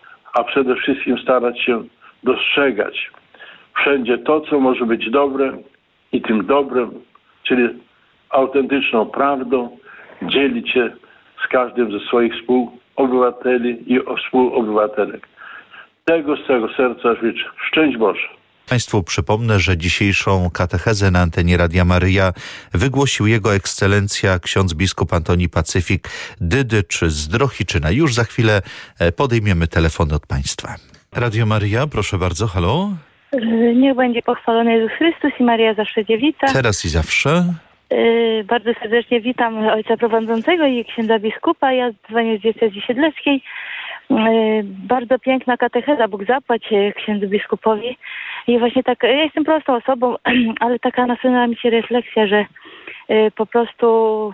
a przede wszystkim starać się dostrzegać wszędzie to, co może być dobre i tym dobrem, czyli autentyczną prawdą, dzielić się z każdym ze swoich współobywateli i współobywatelek. Tego z całego serca życzę. Szczęść Boże. Państwu przypomnę, że dzisiejszą katechezę na antenie Radia Maryja wygłosił Jego Ekscelencja ksiądz biskup Antoni Pacyfik Dydycz z Drohiczyna. Już za chwilę podejmiemy telefony od Państwa. Radio Maryja, proszę bardzo, halo. Niech będzie pochwalony Jezus Chrystus i Maria zawsze dziewica. Teraz i zawsze. Yy, bardzo serdecznie witam ojca prowadzącego i księdza biskupa. Ja dzwonię z diecezji siedleckiej. Yy, bardzo piękna katecheza, Bóg zapłać księdzu biskupowi. I właśnie tak, ja jestem prostą osobą, ale taka nasunęła mi się refleksja, że yy, po prostu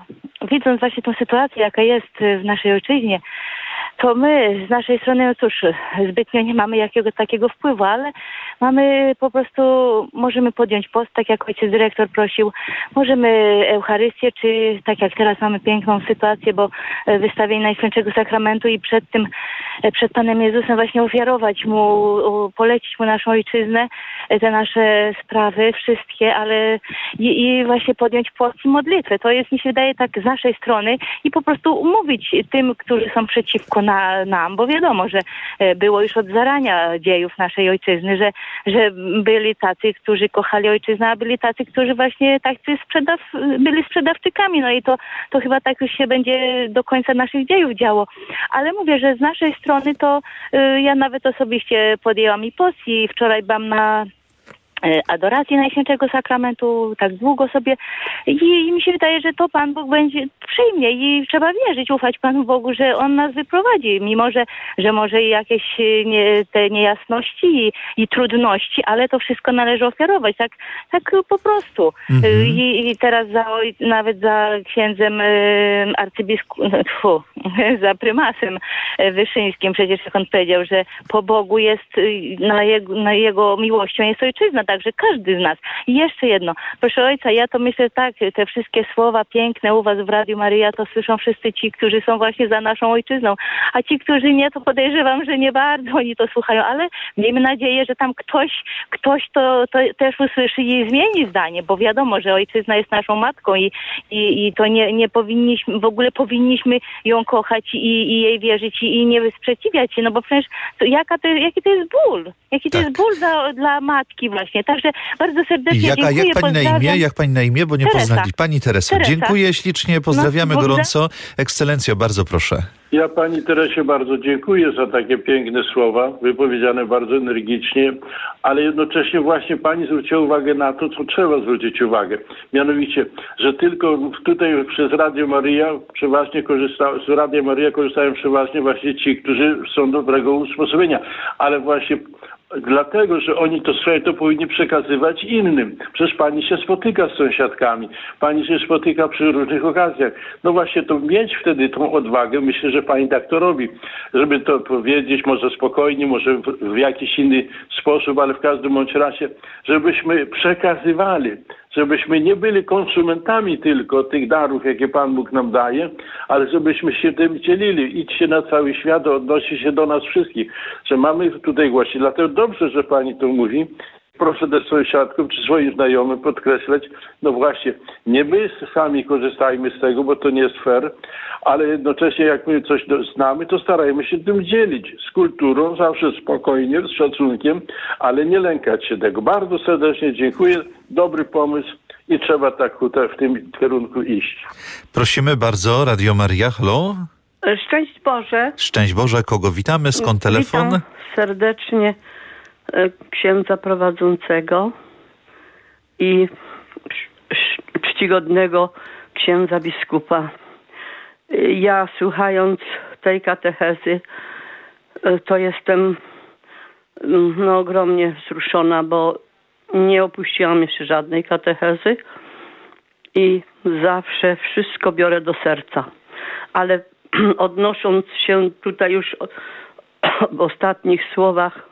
widząc właśnie tą sytuację, jaka jest w naszej ojczyźnie, to my z naszej strony, no cóż, zbytnio nie mamy jakiego takiego wpływu, ale mamy po prostu, możemy podjąć post, tak jak ojciec dyrektor prosił, możemy Eucharystię, czy tak jak teraz mamy piękną sytuację, bo wystawienie Najświętszego Sakramentu i przed tym, przed Panem Jezusem właśnie ofiarować Mu, polecić Mu naszą ojczyznę, te nasze sprawy, wszystkie, ale i, i właśnie podjąć post i modlitwę. To jest, mi się wydaje, tak z naszej strony i po prostu umówić tym, którzy są przeciwko na, nam, bo wiadomo, że było już od zarania dziejów naszej ojczyzny, że, że byli tacy, którzy kochali ojczyznę, a byli tacy, którzy właśnie tacy sprzedaw, byli sprzedawczykami, no i to, to chyba tak już się będzie do końca naszych dziejów działo. Ale mówię, że z naszej strony to y, ja nawet osobiście podjęłam i post i wczoraj byłam na adoracji Najświętszego Sakramentu, tak długo sobie i, i mi się wydaje, że to Pan Bóg będzie przyjmie i trzeba wierzyć, ufać Panu Bogu, że On nas wyprowadzi, mimo że, że może jakieś nie, te niejasności i, i trudności, ale to wszystko należy ofiarować, tak, tak po prostu. Mhm. I, I teraz za, nawet za księdzem y, arcybiskupem, za prymasem Wyszyńskim, przecież jak on powiedział, że po Bogu jest, y, na, jego, na Jego miłością jest ojczyzna, także każdy z nas. I jeszcze jedno. Proszę Ojca, ja to myślę tak, te wszystkie słowa piękne u Was w Radiu Maryja to słyszą wszyscy ci, którzy są właśnie za naszą ojczyzną, a ci, którzy nie, to podejrzewam, że nie bardzo oni to słuchają, ale miejmy nadzieję, że tam ktoś, ktoś to, to też usłyszy i zmieni zdanie, bo wiadomo, że ojczyzna jest naszą matką i, i, i to nie, nie powinniśmy, w ogóle powinniśmy ją kochać i, i jej wierzyć i, i nie sprzeciwiać się, no bo przecież to, jaka to, jaki to jest ból, jaki to tak. jest ból dla, dla matki właśnie. Także bardzo serdecznie Jaka, dziękuję. Jak pani na imię? Jak pani na imię, bo nie Teresa. poznali. Pani Teresa. Teresa. Dziękuję ślicznie, pozdrawiamy No, gorąco. Ekscelencjo, bardzo proszę. Ja Pani Teresie bardzo dziękuję za takie piękne słowa, wypowiedziane bardzo energicznie, ale jednocześnie właśnie Pani zwróciła uwagę na to, co trzeba zwrócić uwagę. Mianowicie, że tylko tutaj przez Radio Maryja przeważnie korzysta, z Radia Maryja korzystają przeważnie właśnie ci, którzy są dobrego usposobienia, ale właśnie dlatego, że oni to swoje to powinni przekazywać innym. Przecież Pani się spotyka z sąsiadkami, Pani się spotyka przy różnych okazjach. No właśnie to mieć wtedy tą odwagę, myślę, że Pani tak to robi, żeby to powiedzieć może spokojnie, może w, w jakiś inny sposób, ale w każdym bądź razie, żebyśmy przekazywali, żebyśmy nie byli konsumentami tylko tych darów, jakie Pan Bóg nam daje, ale żebyśmy się tym dzielili. Idźcie na cały świat, odnosi się do nas wszystkich, że mamy tutaj głosić. Dlatego dobrze, że Pani to mówi. Proszę też sąsiadkom czy swoim znajomym podkreślać, no właśnie, nie my sami korzystajmy z tego, bo to nie jest fair, ale jednocześnie jak my coś znamy, to starajmy się tym dzielić. Z kulturą, zawsze spokojnie, z szacunkiem, ale nie lękać się tego. Bardzo serdecznie dziękuję. Dobry pomysł i trzeba tak w tym kierunku iść. Prosimy bardzo. Radio Maryja, halo? Szczęść Boże. Szczęść Boże. Kogo witamy? Skąd telefon? Witam serdecznie księdza prowadzącego i czcigodnego księdza biskupa. Ja słuchając tej katechezy, to jestem no, ogromnie wzruszona, bo nie opuściłam jeszcze żadnej katechezy i zawsze wszystko biorę do serca. Ale odnosząc się tutaj już w ostatnich słowach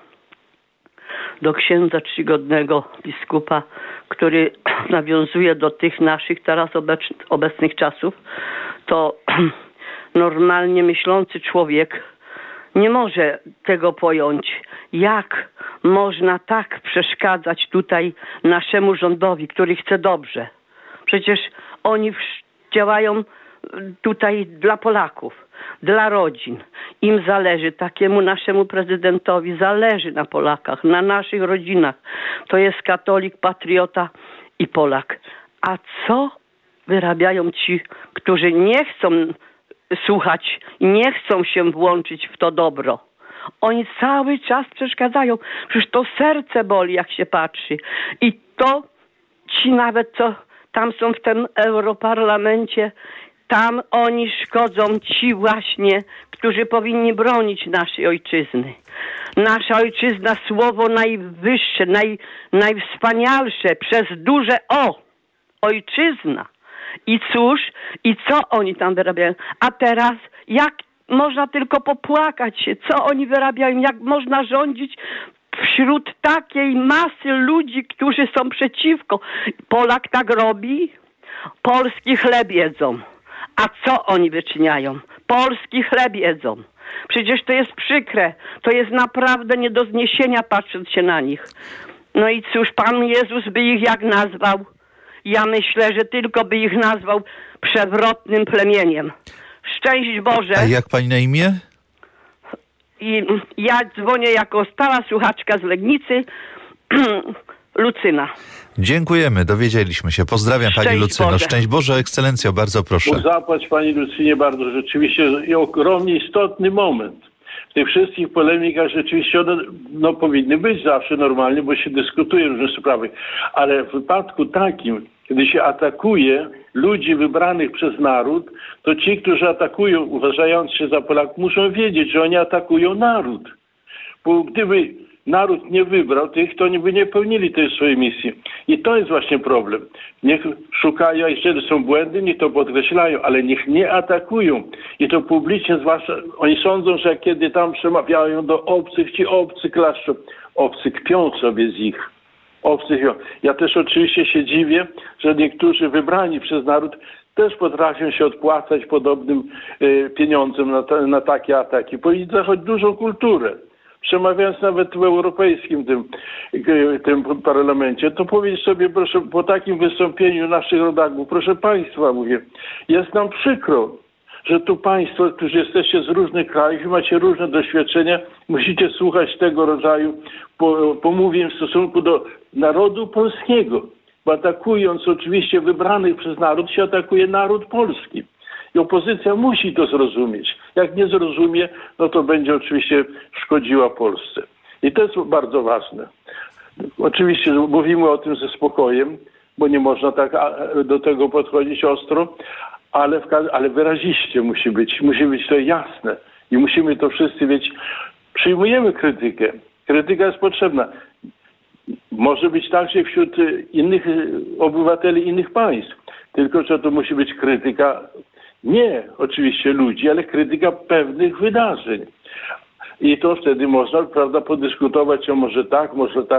do księdza czcigodnego biskupa, który nawiązuje do tych naszych teraz obecnych czasów, to normalnie myślący człowiek nie może tego pojąć, jak można tak przeszkadzać tutaj naszemu rządowi, który chce dobrze. Przecież oni działają tutaj dla Polaków, dla rodzin. Im zależy, takiemu naszemu prezydentowi zależy na Polakach, na naszych rodzinach. To jest katolik, patriota i Polak. A co wyrabiają ci, którzy nie chcą słuchać i nie chcą się włączyć w to dobro? Oni cały czas przeszkadzają. Przecież to serce boli, jak się patrzy. I to ci nawet, co tam są w tym Europarlamencie, tam oni szkodzą, ci właśnie, którzy powinni bronić naszej ojczyzny. Nasza ojczyzna, słowo najwyższe, naj, najwspanialsze, przez duże O. Ojczyzna. I cóż, i co oni tam wyrabiają? A teraz, jak można tylko popłakać się, co oni wyrabiają, jak można rządzić wśród takiej masy ludzi, którzy są przeciwko. Polak tak robi, polski chleb jedzą. A co oni wyczyniają? Polski chleb jedzą. Przecież to jest przykre. To jest naprawdę nie do zniesienia, patrząc się na nich. No i cóż, Pan Jezus by ich jak nazwał? Ja myślę, że tylko by ich nazwał przewrotnym plemieniem. Szczęść Boże. A jak pani na imię? I ja dzwonię jako stała słuchaczka z Legnicy, Lucyna. Dziękujemy, dowiedzieliśmy się. Pozdrawiam Szczęść pani Lucyno. Boże. Szczęść Boże, ekscelencjo, bardzo proszę. Bóg zapłać Pani Lucynie bardzo rzeczywiście i ogromnie istotny moment. W tych wszystkich polemikach rzeczywiście one no, powinny być zawsze normalnie, bo się dyskutuje różne sprawy. Ale w wypadku takim, kiedy się atakuje ludzi wybranych przez naród, to ci, którzy atakują, uważając się za Polaków, muszą wiedzieć, że oni atakują naród. Bo gdyby naród nie wybrał tych, to oni by nie pełnili tej swojej misji. I to jest właśnie problem. Niech szukają, a jeżeli są błędy, niech to podkreślają, ale niech nie atakują. I to publicznie, zwłaszcza oni sądzą, że kiedy tam przemawiają do obcych, ci obcy klaszczą. Obcy kpią sobie z ich. Obcych. Ja też oczywiście się dziwię, że niektórzy wybrani przez naród też potrafią się odpłacać podobnym y, pieniądzem na, ta, na takie ataki. Powinni zachować dużą kulturę. Przemawiając nawet w europejskim tym, tym parlamencie, to powiedzieć sobie, proszę, po takim wystąpieniu naszych rodaków, proszę Państwa, mówię, jest nam przykro, że tu Państwo, którzy jesteście z różnych krajów i macie różne doświadczenia, musicie słuchać tego rodzaju pomówień w stosunku do narodu polskiego. Bo atakując oczywiście wybranych przez naród, się atakuje naród polski. I opozycja musi to zrozumieć. Jak nie zrozumie, no to będzie oczywiście szkodziła Polsce. I to jest bardzo ważne. Oczywiście mówimy o tym ze spokojem, bo nie można tak do tego podchodzić ostro, ale, w, ale wyraziście musi być. Musi być to jasne. I musimy to wszyscy wiedzieć. Przyjmujemy krytykę. Krytyka jest potrzebna. Może być także wśród innych obywateli innych państw. Tylko, że to musi być krytyka nie oczywiście ludzi, ale krytyka pewnych wydarzeń. I to wtedy można, prawda, podyskutować, o może tak, może tak,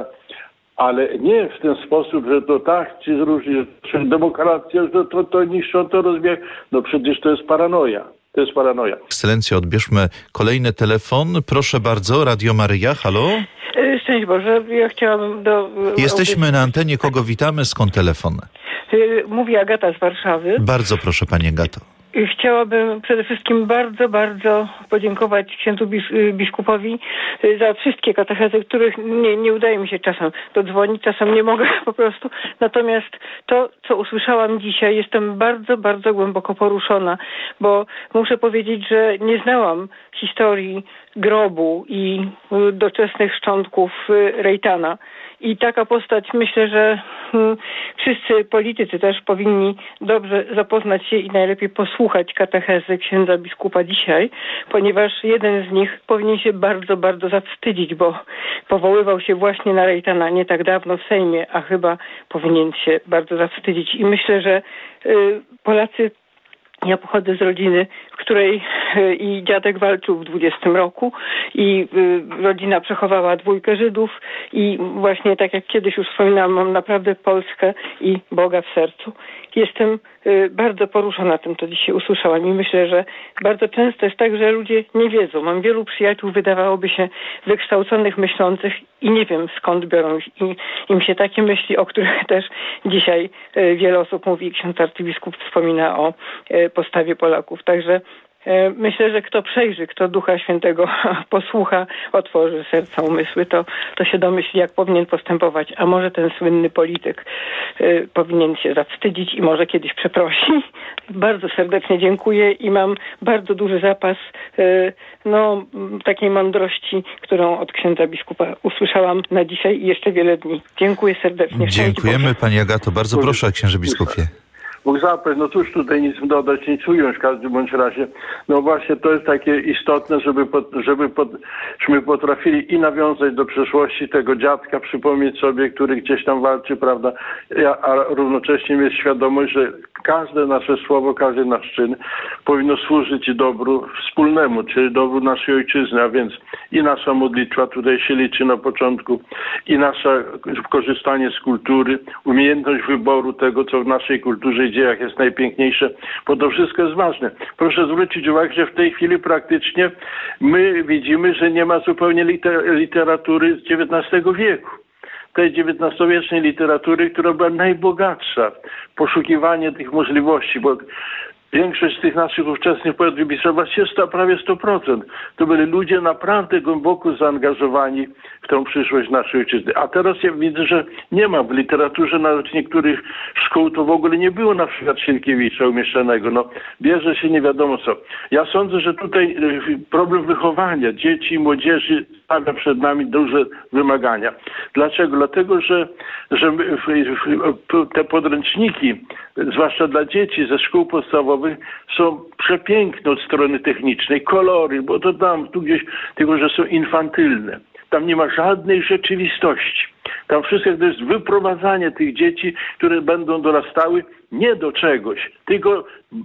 ale nie w ten sposób, że to tak, czy różni, że demokracja, że to, to niszczą, to rozbija. No przecież to jest paranoja. To jest paranoja. Ekscelencjo, odbierzmy kolejny telefon. Proszę bardzo, Radio Maryja, halo? Szczęść Boże, ja chciałabym do... Jesteśmy na antenie, kogo witamy, skąd telefon? Mówi Agata z Warszawy. Bardzo proszę, Pani Agato. Chciałabym przede wszystkim bardzo, bardzo podziękować księdzu biskupowi za wszystkie katechezy, których nie, nie udaje mi się czasem dodzwonić, czasem nie mogę po prostu. Natomiast to, co usłyszałam dzisiaj, jestem bardzo, bardzo głęboko poruszona, bo muszę powiedzieć, że nie znałam historii grobu i doczesnych szczątków Rejtana. I taka postać, myślę, że hmm, wszyscy politycy też powinni dobrze zapoznać się i najlepiej posłuchać katechezy księdza biskupa dzisiaj, ponieważ jeden z nich powinien się bardzo, bardzo zawstydzić, bo powoływał się właśnie na Rejtana nie tak dawno w Sejmie, a chyba powinien się bardzo zawstydzić. I myślę, że y, Polacy... Ja pochodzę z rodziny, w której y, i dziadek walczył w dwudziestym roku i y, rodzina przechowała dwójkę Żydów i właśnie tak jak kiedyś już wspominałam, mam naprawdę Polskę i Boga w sercu. Jestem y, bardzo poruszona tym, co dzisiaj usłyszałam i myślę, że bardzo często jest tak, że ludzie nie wiedzą. Mam wielu przyjaciół, wydawałoby się, wykształconych, myślących i nie wiem skąd biorą i, im się takie myśli, o których też dzisiaj y, wiele osób mówi. Ksiądz arcybiskup wspomina o y, postawie Polaków. Także myślę, że kto przejrzy, kto Ducha Świętego posłucha, otworzy serca, umysły, to, to się domyśli, jak powinien postępować. A może ten słynny polityk y, powinien się zawstydzić i może kiedyś przeprosi. Bardzo serdecznie dziękuję i mam bardzo duży zapas y, no, takiej mądrości, którą od księdza biskupa usłyszałam na dzisiaj i jeszcze wiele dni. Dziękuję serdecznie. Dziękujemy Pani Agato. Bardzo proszę, księże biskupie. Bóg zapłać, no cóż tutaj nic dodać, nic ująć w każdym bądź razie. No właśnie to jest takie istotne, żeby, pod, żeby pod, żebyśmy potrafili i nawiązać do przeszłości tego dziadka, przypomnieć sobie, który gdzieś tam walczy, prawda, a równocześnie mieć świadomość, że każde nasze słowo, każdy nasz czyn powinno służyć dobru wspólnemu, czyli dobru naszej ojczyzny, a więc i nasza modlitwa tutaj się liczy na początku, i nasze korzystanie z kultury, umiejętność wyboru tego, co w naszej kulturze i dziejach jest najpiękniejsze, bo to wszystko jest ważne. Proszę zwrócić uwagę, że w tej chwili praktycznie my widzimy, że nie ma zupełnie liter- literatury z dziewiętnastego wieku. Tej dziewiętnastowiecznej literatury, która była najbogatsza. Poszukiwanie tych możliwości, bo Większość z tych naszych ówczesnych poetów biskupów, sto, prawie sto procent, to byli ludzie naprawdę głęboko zaangażowani w tą przyszłość naszej ojczyzny. A teraz ja widzę, że nie ma w literaturze nawet niektórych szkół, to w ogóle nie było na przykład Sienkiewicza umieszczonego. No, bierze się nie wiadomo co. Ja sądzę, że tutaj problem wychowania dzieci i młodzieży stawia przed nami duże wymagania. Dlaczego? Dlatego, że, że te podręczniki, zwłaszcza dla dzieci ze szkół podstawowych, są przepiękne od strony technicznej, kolory, bo to tam tu gdzieś, tylko że są infantylne. Tam nie ma żadnej rzeczywistości. Tam wszystko to jest wyprowadzanie tych dzieci, które będą dorastały nie do czegoś, tylko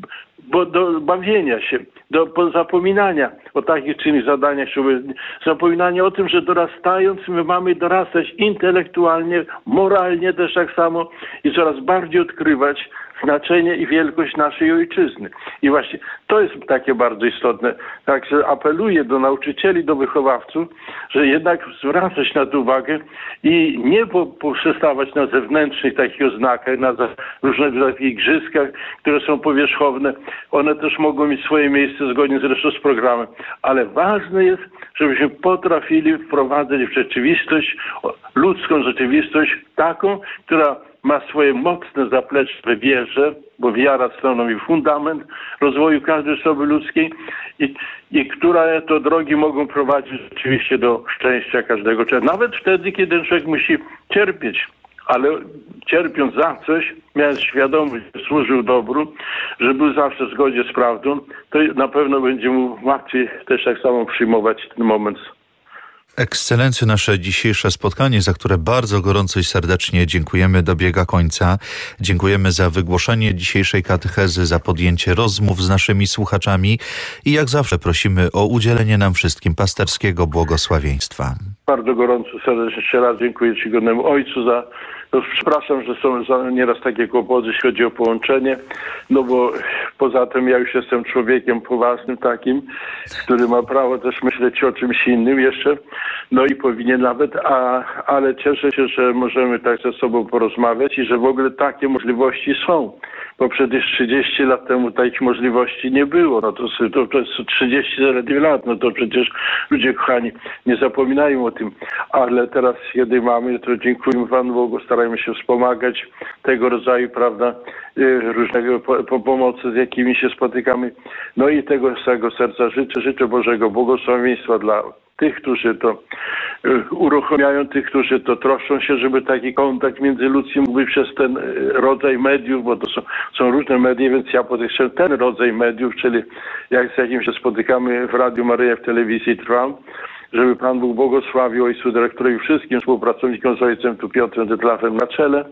bo do bawienia się, do zapominania o takich czynnych zadaniach, zapominania o tym, że dorastając my mamy dorastać intelektualnie, moralnie też tak samo i coraz bardziej odkrywać znaczenie i wielkość naszej ojczyzny. I właśnie to jest takie bardzo istotne. Także apeluję do nauczycieli, do wychowawców, że jednak zwracać na to uwagę i nie poprzestawać na zewnętrznych takich oznakach, na różnego takich igrzyskach, które są powierzchowne. One też mogą mieć swoje miejsce zgodnie zresztą z programem. Ale ważne jest, żebyśmy potrafili wprowadzać w rzeczywistość, ludzką rzeczywistość, taką, która ma swoje mocne zaplecze w wierze, bo wiara stanowi fundament rozwoju każdej osoby ludzkiej i, i które to drogi mogą prowadzić rzeczywiście do szczęścia każdego człowieka. Nawet wtedy, kiedy człowiek musi cierpieć, ale cierpiąc za coś, mając świadomość, że służył dobru, że był zawsze w zgodzie z prawdą, to na pewno będzie mu łatwiej też tak samo przyjmować ten moment. Ekscelencjo, nasze dzisiejsze spotkanie, za które bardzo gorąco i serdecznie dziękujemy, dobiega końca. Dziękujemy za wygłoszenie dzisiejszej katechezy, za podjęcie rozmów z naszymi słuchaczami i jak zawsze prosimy o udzielenie nam wszystkim pasterskiego błogosławieństwa. Bardzo gorąco, serdecznie jeszcze raz dziękuję czcigodnemu Ojcu za... No, przepraszam, że są za nieraz takie kłopoty, jeśli chodzi o połączenie, no bo poza tym ja już jestem człowiekiem poważnym takim, który ma prawo też myśleć o czymś innym jeszcze, no i powinien nawet, a, ale cieszę się, że możemy tak ze sobą porozmawiać i że w ogóle takie możliwości są, bo przecież trzydzieści lat temu takich możliwości nie było, no to, to, to jest trzydzieści lat, no to przecież ludzie kochani nie zapominają o tym, ale teraz kiedy mamy, to dziękujemy Panu Bogu, starajmy się wspomagać tego rodzaju, prawda, różnego po, po pomocy, z jakimi się spotykamy. No i tego z całego serca życzę, życzę Bożego błogosławieństwa dla tych, którzy to uruchamiają, tych, którzy to troszczą się, żeby taki kontakt międzyludzki mógł być przez ten rodzaj mediów, bo to są, są różne media, więc ja podkreślam ten rodzaj mediów, czyli jak z jakim się spotykamy w Radiu Maryja, w telewizji Trwam, żeby Pan Bóg błogosławił Ojcu Dyrektorowi, wszystkim współpracownikom z Ojcem tu Piotrem Detlafem na czele,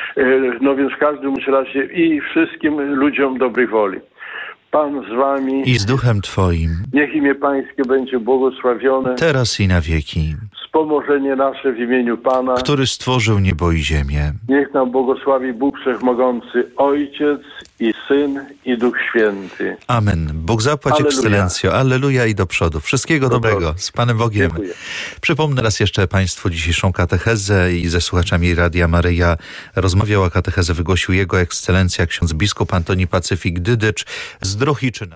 no więc w każdym razie i wszystkim ludziom dobrej woli. Pan z wami. I z duchem Twoim. Niech imię Pańskie będzie błogosławione. Teraz i na wieki. Wspomożenie nasze w imieniu Pana, który stworzył niebo i ziemię. Niech nam błogosławi Bóg Wszechmogący, Ojciec i Syn i Duch Święty. Amen. Bóg zapłać, Alleluja. Ekscelencjo. Alleluja i do przodu. Wszystkiego do dobrego. przodu. Z Panem Bogiem. Dziękuję. Przypomnę raz jeszcze Państwu dzisiejszą katechezę i ze słuchaczami Radia Maryja rozmawiał, a katechezę wygłosił Jego Ekscelencja ksiądz biskup Antoni Pacyfik Dydycz z Drohiczyna.